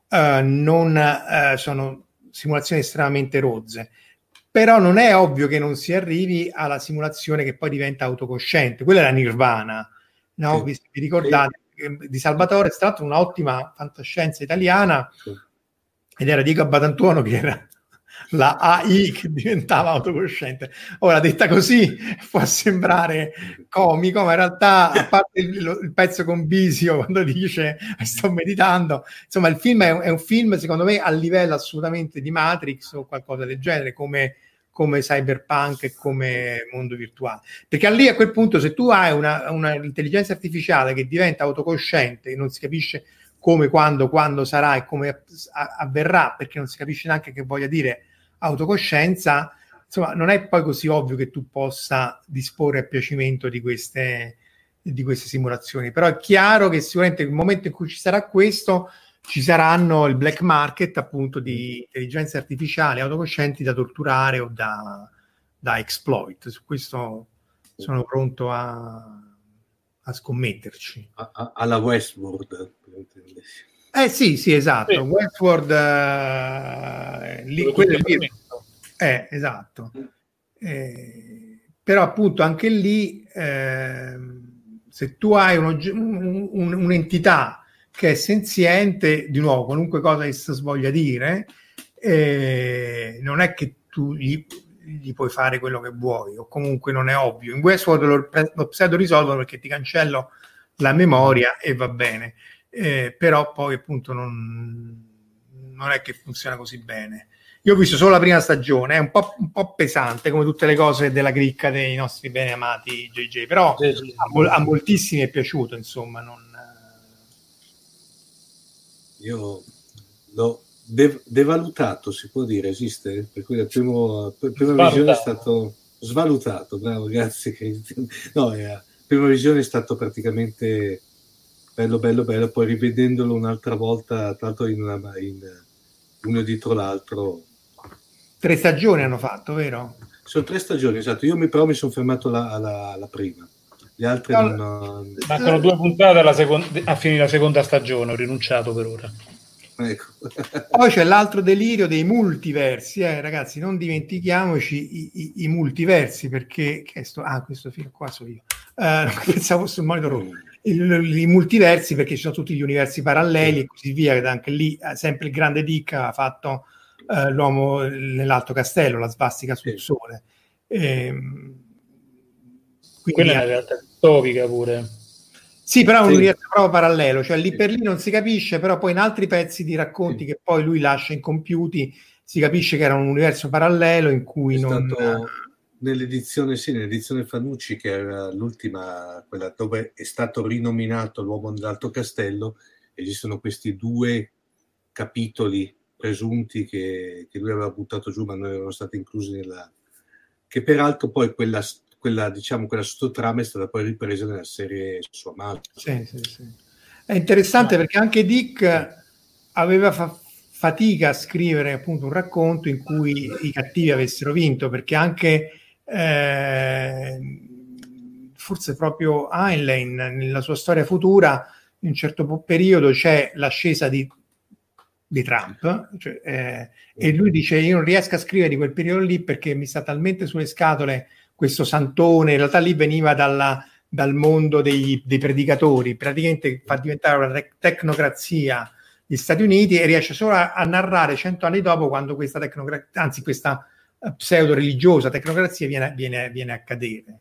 sono simulazioni estremamente rozze. Però non è ovvio che non si arrivi alla simulazione che poi diventa autocosciente. Quella è la Nirvana, no? Sì. Vi ricordate di Salvatore? È stata un'ottima fantascienza italiana, sì, ed era Diego Abbatantuono che era la AI che diventava autocosciente. Ora, detta così può sembrare comico, ma in realtà, a parte il pezzo con Bisio quando dice sto meditando, insomma il film è un film, secondo me, a livello assolutamente di Matrix o qualcosa del genere, come Cyberpunk e come mondo virtuale, perché lì a quel punto, se tu hai una intelligenza artificiale che diventa autocosciente e non si capisce come, quando sarà e come avverrà, perché non si capisce neanche che voglia dire autocoscienza, insomma non è poi così ovvio che tu possa disporre a piacimento di queste simulazioni. Però è chiaro che sicuramente nel momento in cui ci sarà questo, ci saranno il black market, appunto, di intelligenze artificiali autocoscienti da torturare o da exploit. Su questo sono pronto a scommetterci. Alla Westworld. Sì, esatto. Sì. Westworld, quello è esatto. Però appunto anche lì, se tu hai un'entità che è senziente, di nuovo, qualunque cosa essa voglia dire, non è che tu gli puoi fare quello che vuoi, o comunque non è ovvio. In Westworld lo pseudo risolvono perché ti cancello la memoria e va bene. Però poi appunto non è che funziona così bene. Io ho visto solo la prima stagione, è un po' pesante come tutte le cose della cricca dei nostri bene amati JJ, però a moltissimi è piaciuto, insomma. Io l'ho devalutato, si può dire, esiste? Per cui la prima visione è stato svalutato, bravo, grazie. No, la prima visione è stato praticamente bello, poi rivedendolo un'altra volta, tra l'altro uno dietro l'altro. 3 stagioni hanno fatto, vero? Sono 3 stagioni, esatto. Io però mi sono fermato alla prima. Gli altri mancano 2 puntate a finire la seconda stagione, ho rinunciato per ora. Ecco. Poi c'è l'altro delirio dei multiversi, ragazzi, non dimentichiamoci i multiversi, perché questo film qua so io. Pensavo sul monitor i multiversi, perché ci sono tutti gli universi paralleli e così via, che anche lì sempre il grande Dick ha fatto l'uomo nell'alto castello, la svastica sul sole. Quella è una realtà distopica pure. Sì, però è un universo proprio parallelo, cioè lì per lì non si capisce, però poi in altri pezzi di racconti che poi lui lascia incompiuti si capisce che era un universo parallelo in cui nell'edizione Fanucci, che era l'ultima, quella dove è stato rinominato l'uomo nell'alto castello, esistono questi 2 capitoli presunti che lui aveva buttato giù, ma non erano stati inclusi che peraltro poi quella sottotrama è stata poi ripresa nella serie su Amazon. Sì. È interessante perché anche Dick aveva fatica a scrivere appunto un racconto in cui i cattivi avessero vinto, perché anche forse proprio Heinlein nella sua storia futura in un certo periodo c'è l'ascesa di Trump, e lui dice: io non riesco a scrivere di quel periodo lì perché mi sta talmente sulle scatole questo santone. In realtà lì veniva dal mondo dei predicatori, praticamente fa diventare una tecnocrazia gli Stati Uniti, e riesce solo a narrare 100 anni dopo, quando questa questa pseudo religiosa tecnocrazia viene a cadere.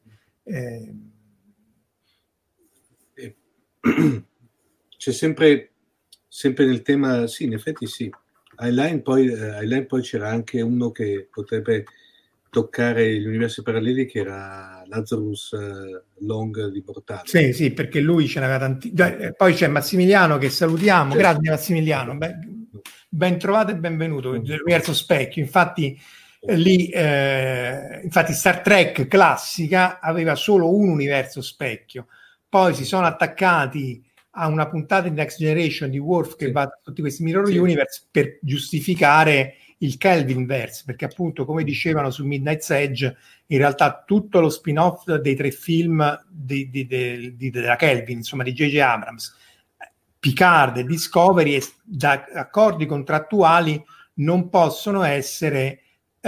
C'è sempre nel tema, sì, in effetti sì. Heinlein poi c'era anche uno che potrebbe toccare gli universi paralleli, che era Lazarus Long di Mortale. Sì, perché lui ce n'aveva tanti. Poi c'è Massimiliano, che salutiamo. Certo. Grazie Massimiliano, ben trovato e benvenuto. L'universo specchio, infatti lì infatti Star Trek classica aveva solo un universo specchio, poi si sono attaccati a una puntata di Next Generation di Worf che va a tutti questi mirror universe per giustificare il Kelvinverse, perché appunto, come dicevano su Midnight's Edge, in realtà tutto lo spin-off dei 3 film della Kelvin, insomma di J.J. Abrams, Picard e Discovery, da accordi contrattuali non possono essere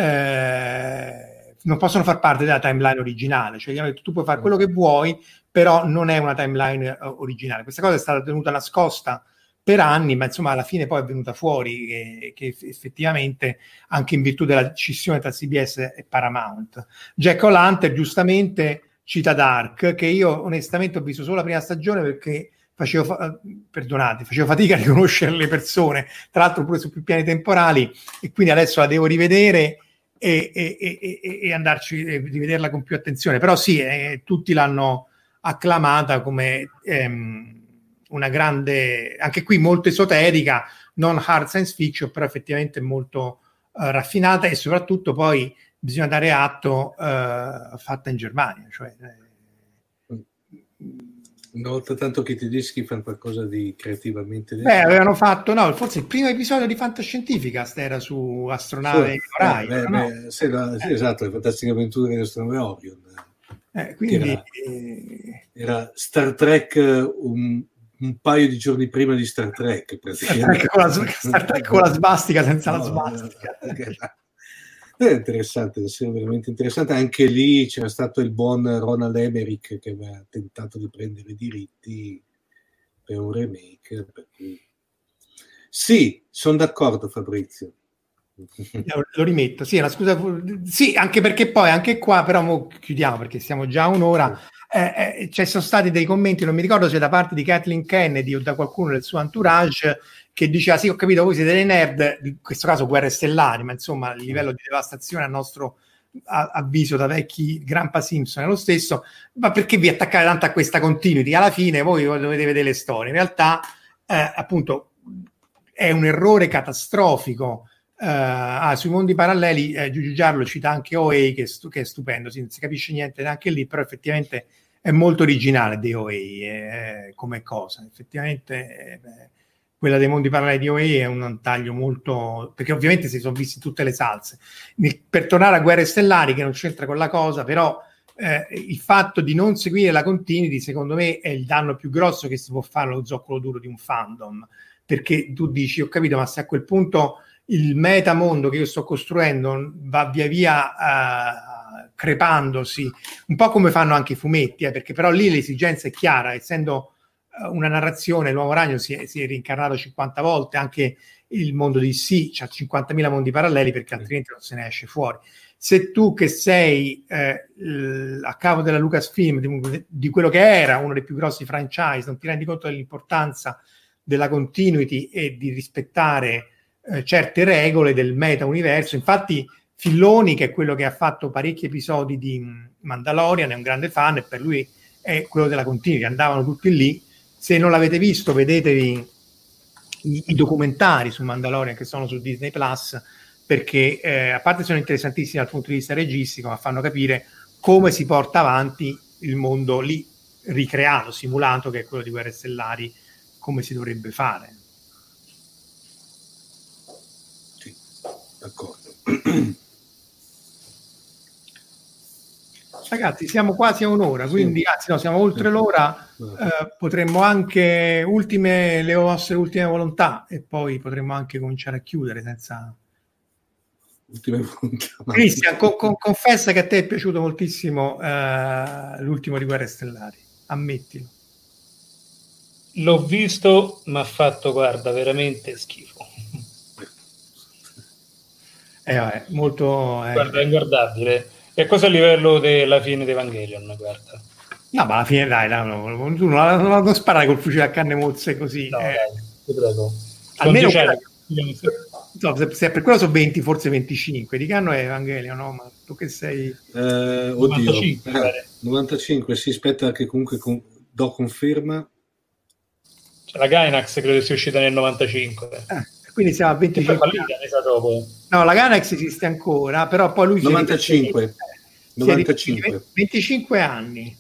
non possono far parte della timeline originale, cioè tu puoi fare quello che vuoi, però non è una timeline originale. Questa cosa è stata tenuta nascosta per anni, ma insomma alla fine poi è venuta fuori che effettivamente, anche in virtù della scissione tra CBS e Paramount. Jack O'Lantern giustamente cita Dark, che io onestamente ho visto solo la prima stagione perché facevo fatica a riconoscere le persone, tra l'altro pure su più piani temporali, e quindi adesso la devo rivedere e andarci a rivederla con più attenzione. Però sì, tutti l'hanno acclamata come una grande, anche qui molto esoterica, non hard science fiction, però effettivamente molto raffinata, e soprattutto poi bisogna dare atto fatta in Germania, cioè una volta tanto che i tedeschi fanno qualcosa di creativamente avevano fatto, forse il primo episodio di Fantascientificast era su astronave Orion, sì, esatto, le fantastiche avventure dell'astronave Orion, quindi era Star Trek un paio di giorni prima di Star Trek, Star Trek con la svastica senza la svastica. È interessante, è veramente interessante. Anche lì c'era stato il buon Ronald Emmerich che aveva tentato di prendere i diritti per un remake, per cui... Sì, sono d'accordo, Fabrizio. Lo rimetto, sì, è una scusa, sì, anche perché poi anche qua, però mo chiudiamo perché siamo già a un'ora. Ci sono stati dei commenti, non mi ricordo se da parte di Kathleen Kennedy o da qualcuno del suo entourage, che diceva: sì, ho capito, voi siete dei nerd, in questo caso Guerre Stellari, ma insomma il livello di devastazione a nostro avviso da vecchi Grandpa Simpson è lo stesso, ma perché vi attaccate tanto a questa continuity? Alla fine voi dovete vedere le storie. In realtà appunto è un errore catastrofico. Sui mondi paralleli Giugiu Giarlo cita anche OA che è stupendo, non si capisce niente neanche lì, però effettivamente è molto originale di OA come cosa. Effettivamente quella dei mondi paralleli di OA è un taglio molto, perché ovviamente si sono visti tutte le salse. Per tornare a Guerre Stellari, che non c'entra con la cosa, però il fatto di non seguire la continuity secondo me è il danno più grosso che si può fare allo zoccolo duro di un fandom, perché tu dici: ho capito, ma se a quel punto il metamondo che io sto costruendo va via via crepandosi, un po' come fanno anche i fumetti, perché però lì l'esigenza è chiara, essendo una narrazione, l'Uomo Ragno si è rincarnato 50 volte, anche il mondo di DC c'ha 50.000 mondi paralleli, perché altrimenti non se ne esce fuori. Se tu, che sei a capo della Lucasfilm, di quello che era uno dei più grossi franchise, non ti rendi conto dell'importanza della continuity e di rispettare certe regole del meta universo. Infatti Filloni, che è quello che ha fatto parecchi episodi di Mandalorian, è un grande fan, e per lui è quello della continuity, andavano tutti lì. Se non l'avete visto, vedetevi i documentari su Mandalorian che sono su Disney Plus, perché a parte sono interessantissimi dal punto di vista registico, ma fanno capire come si porta avanti il mondo lì ricreato, simulato, che è quello di Guerre Stellari, come si dovrebbe fare. Sì, d'accordo. Ragazzi, siamo quasi a un'ora, quindi anzi no, siamo oltre l'ora. Potremmo anche le vostre ultime volontà e poi potremmo anche cominciare a chiudere senza... Ultime volontà. Cristian, confessa che a te è piaciuto moltissimo l'ultimo di Guerre Stellari, ammettilo. L'ho visto, ma ha fatto, guarda, veramente schifo. Vabbè, molto... Guarda, è inguardabile. È cosa a livello della fine di Evangelion, guarda. No, ma alla fine dai, tu non sparare col fucile a canne mozze così. No, dai, ti prego. Almeno se per quello sono 20, forse 25. Di che anno è Evangelion, no? Ma tu che sei... oddio, 95, sì, aspetta che comunque do conferma. Cioè, la Gainax credo sia uscita nel 95. Quindi siamo a 25 fallita, dopo. No, la Gainax esiste ancora, però poi lui 95. 25 anni.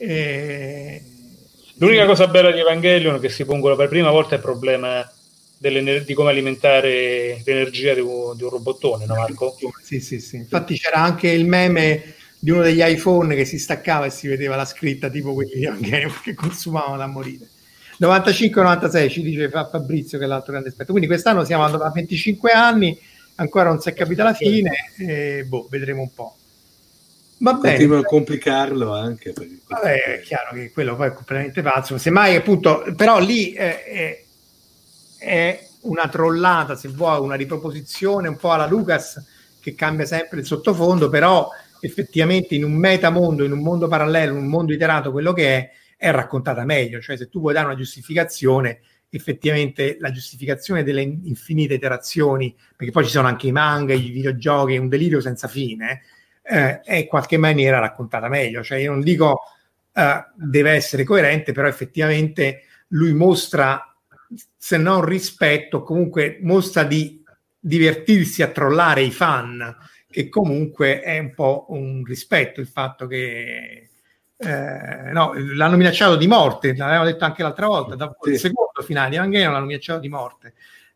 L'unica cosa bella di Evangelion è che si pongono per prima volta il problema di come alimentare l'energia di un robottone, no Marco? Sì. Infatti c'era anche il meme di uno degli iPhone che si staccava e si vedeva la scritta tipo quelli di Evangelion che consumavano da morire. 95-96 ci dice Fabrizio, che è l'altro grande esperto. Quindi quest'anno siamo a 25 anni, ancora non si è capita la fine, vedremo un po'. Va bene. Continuano a complicarlo anche. Vabbè, è chiaro che quello poi è completamente pazzo. Semmai, appunto, però lì è una trollata, se vuoi, una riproposizione un po' alla Lucas, che cambia sempre il sottofondo, però effettivamente in un metamondo, in un mondo parallelo, in un mondo iterato, quello che è raccontata meglio. Cioè, se tu vuoi dare una giustificazione, effettivamente la giustificazione delle infinite iterazioni, perché poi ci sono anche i manga, i videogiochi, un delirio senza fine, è in qualche maniera raccontata meglio. Cioè, io non dico deve essere coerente, però effettivamente lui mostra, se non rispetto, comunque mostra di divertirsi a trollare i fan, che comunque è un po' un rispetto, il fatto che no, l'hanno minacciato di morte, l'avevamo detto anche l'altra volta, dopo il secondo finale di Evangelion l'hanno minacciato di morte.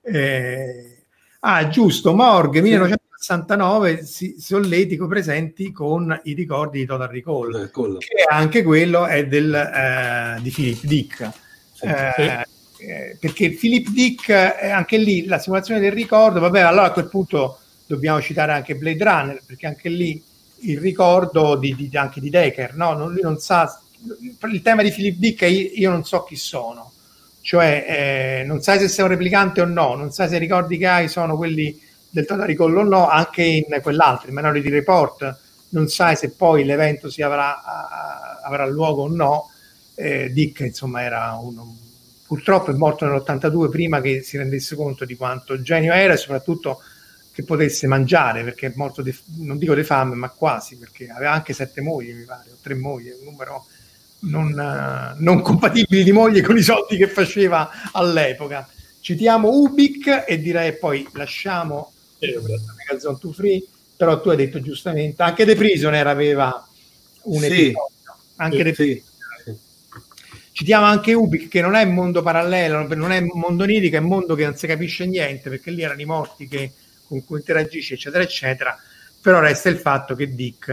Giusto, Morg 1969, solletico presenti con i ricordi di Total Recall, che anche quello è di Philip Dick. Perché Philip Dick, anche lì la simulazione del ricordo, vabbè, allora a quel punto dobbiamo citare anche Blade Runner, perché anche lì il ricordo anche di Decker, no? Lui non sa, il tema di Philip Dick è io non so chi sono, cioè non sai se sei un replicante o no, non sai se i ricordi che hai sono quelli del Total Recall o no, anche in quell'altro, in Minority Report, non sai se poi l'evento avrà luogo o no. Dick, insomma, era purtroppo è morto nell'82 prima che si rendesse conto di quanto genio era e soprattutto che potesse mangiare, perché è morto non dico di fame, ma quasi, perché aveva anche 7 mogli, mi pare, o 3 mogli, un numero non compatibili di moglie con i soldi che faceva all'epoca. Citiamo Ubik e direi poi lasciamo Megazone to Free, però tu hai detto giustamente anche The Prisoner aveva un episodio, anche The Prisoner. Citiamo anche Ubik, che non è un mondo parallelo, non è un mondo onirico, è un mondo che non si capisce niente, perché lì erano i morti con cui interagisce, eccetera, eccetera. Però resta il fatto che Dick,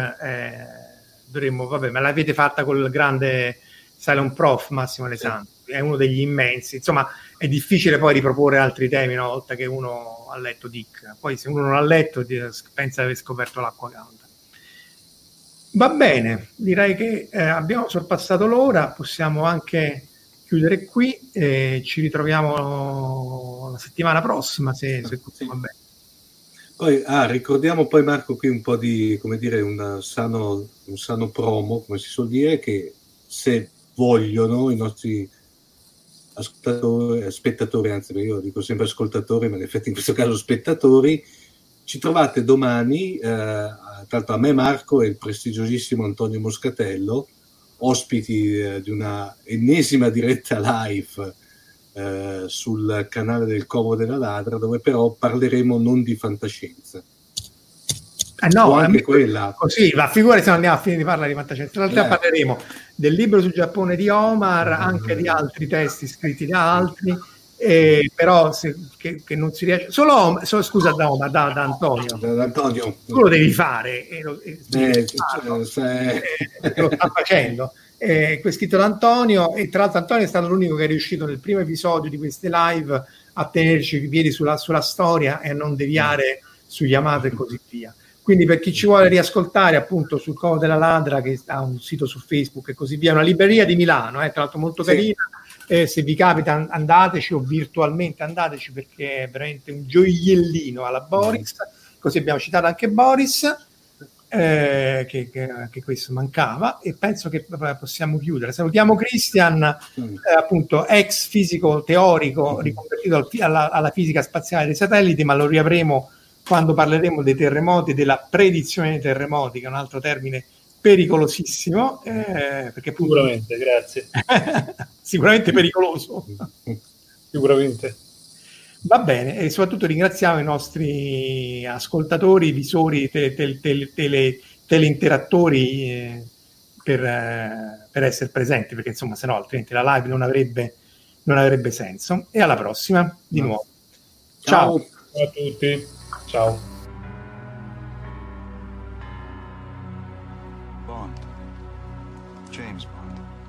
me l'avete fatta col grande Cylon Prof, Massimo Alessandro, è uno degli immensi. Insomma, è difficile poi riproporre altri temi una volta che uno ha letto Dick. Poi se uno non l'ha letto, pensa di aver scoperto l'acqua calda. Va bene, direi che abbiamo sorpassato l'ora, possiamo anche chiudere qui e ci ritroviamo la settimana prossima se tutto va bene. Poi ricordiamo poi, Marco, qui un po' di, come dire, un sano promo, come si suol dire, che se vogliono i nostri spettatori, anzi io dico sempre ascoltatori, ma in effetti in questo caso spettatori, ci trovate domani, tanto a me, Marco, e il prestigiosissimo Antonio Moscatello, ospiti di una ennesima diretta live sul canale del Covo della Ladra, dove però parleremo non di fantascienza, No, anche quella. Così, la figura se non andiamo a finire di parlare di fantascienza. In realtà parleremo del libro sul Giappone di Omar, anche di altri testi scritti da altri, però che non si riesce. Scusa, da Omar, da Antonio. Da Antonio. Tu lo devi fare, lo sta facendo. È scritto da Antonio, e tra l'altro Antonio è stato l'unico che è riuscito nel primo episodio di queste live a tenerci i piedi sulla storia e a non deviare su Yamato e così via. Quindi per chi ci vuole riascoltare, appunto, sul Covo della Ladra, che ha un sito su Facebook e così via, una libreria di Milano, tra l'altro molto carina, se vi capita andateci, o virtualmente andateci, perché è veramente un gioiellino alla Boris, così abbiamo citato anche Boris, che questo mancava, e penso che possiamo chiudere. Salutiamo Christian, appunto ex fisico teorico riconvertito alla fisica spaziale dei satelliti, ma lo riavremo quando parleremo dei terremoti, della predizione dei terremoti, che è un altro termine pericolosissimo, perché sicuramente, grazie. Sicuramente pericoloso. Sicuramente. Va bene, e soprattutto ringraziamo i nostri ascoltatori, visori, teleinterattori per essere presenti, perché insomma se no altrimenti la live non avrebbe senso. E alla prossima di nuovo. Ciao. Ciao a tutti. Ciao. Bond. James Bond.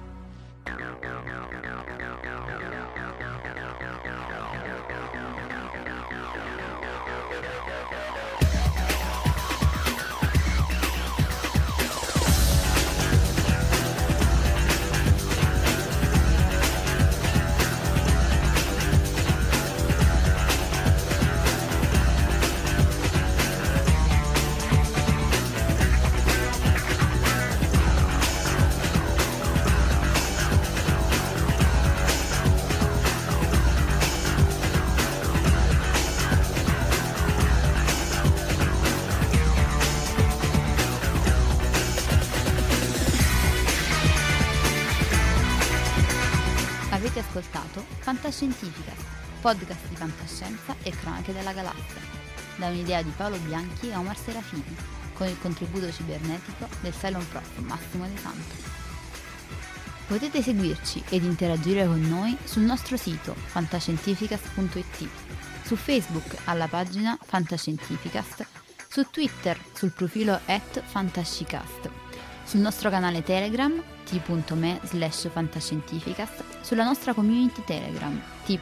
Ascoltato Fantascientificast, podcast di fantascienza e cronache della galassia, da un'idea di Paolo Bianchi e Omar Serafini, con il contributo cibernetico del Cylon Prof Massimo De Santo. Potete seguirci ed interagire con noi sul nostro sito fantascientificast.it, su Facebook alla pagina Fantascientificast, su Twitter sul profilo @fantascicast, sul nostro canale Telegram t.me/fantascientificast, sulla nostra community Telegram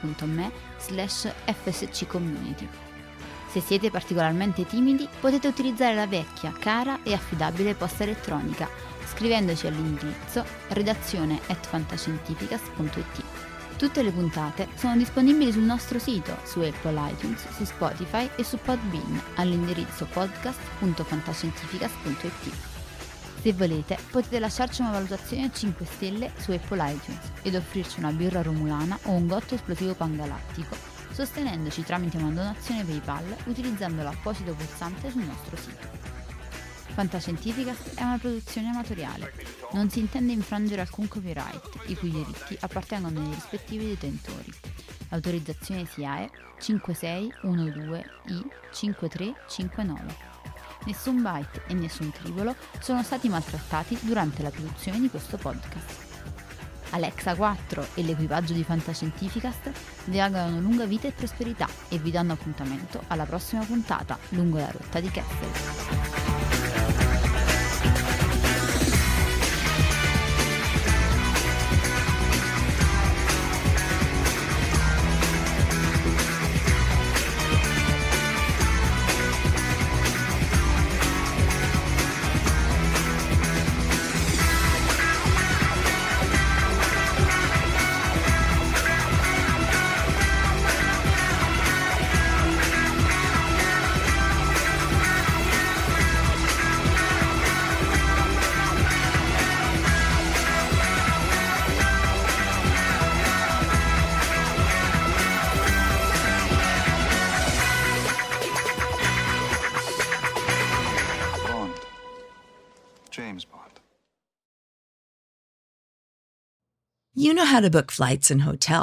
t.me/fsccommunity. Se siete particolarmente timidi, potete utilizzare la vecchia, cara e affidabile posta elettronica, scrivendoci all'indirizzo redazione@fantascientificast.it. Tutte le puntate sono disponibili sul nostro sito, su Apple iTunes, su Spotify e su Podbean all'indirizzo podcast.fantascientificast.it. Se volete, potete lasciarci una valutazione a 5 stelle su Apple iTunes ed offrirci una birra romulana o un gotto esplosivo pangalattico, sostenendoci tramite una donazione PayPal utilizzando l'apposito pulsante sul nostro sito. Fantascientificast è una produzione amatoriale. Non si intende infrangere alcun copyright, i cui diritti appartengono ai rispettivi detentori. L'autorizzazione SIAE 5612I5359. Nessun byte e nessun tribolo sono stati maltrattati durante la produzione di questo podcast. Alexa 4 e l'equipaggio di Fantascientificast vi augurano lunga vita e prosperità e vi danno appuntamento alla prossima puntata lungo la rotta di Kessel. James Bond. You know how to book flights and hotels.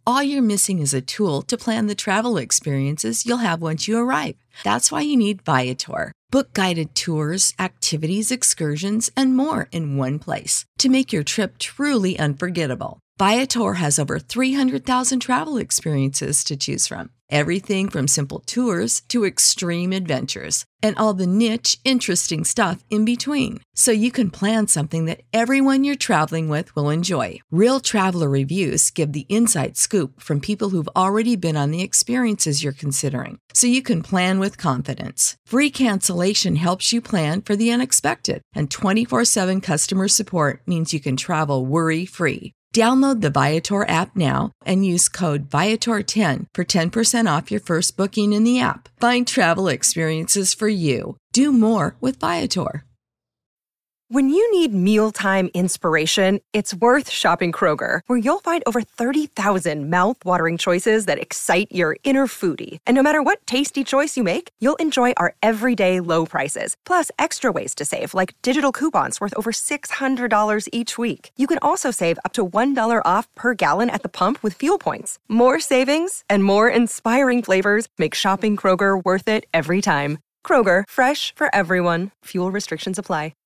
All you're missing is a tool to plan the travel experiences you'll have once you arrive. That's why you need Viator. Book guided tours, activities, excursions, and more in one place to make your trip truly unforgettable. Viator has over 300,000 travel experiences to choose from. Everything from simple tours to extreme adventures and all the niche, interesting stuff in between. So you can plan something that everyone you're traveling with will enjoy. Real traveler reviews give the inside scoop from people who've already been on the experiences you're considering. So you can plan with confidence. Free cancellation helps you plan for the unexpected. And 24/7 customer support means you can travel worry-free. Download the Viator app now and use code Viator10 for 10% off your first booking in the app. Find travel experiences for you. Do more with Viator. When you need mealtime inspiration, it's worth shopping Kroger, where you'll find over 30,000 mouth-watering choices that excite your inner foodie. And no matter what tasty choice you make, you'll enjoy our everyday low prices, plus extra ways to save, like digital coupons worth over $600 each week. You can also save up to $1 off per gallon at the pump with fuel points. More savings and more inspiring flavors make shopping Kroger worth it every time. Kroger, fresh for everyone. Fuel restrictions apply.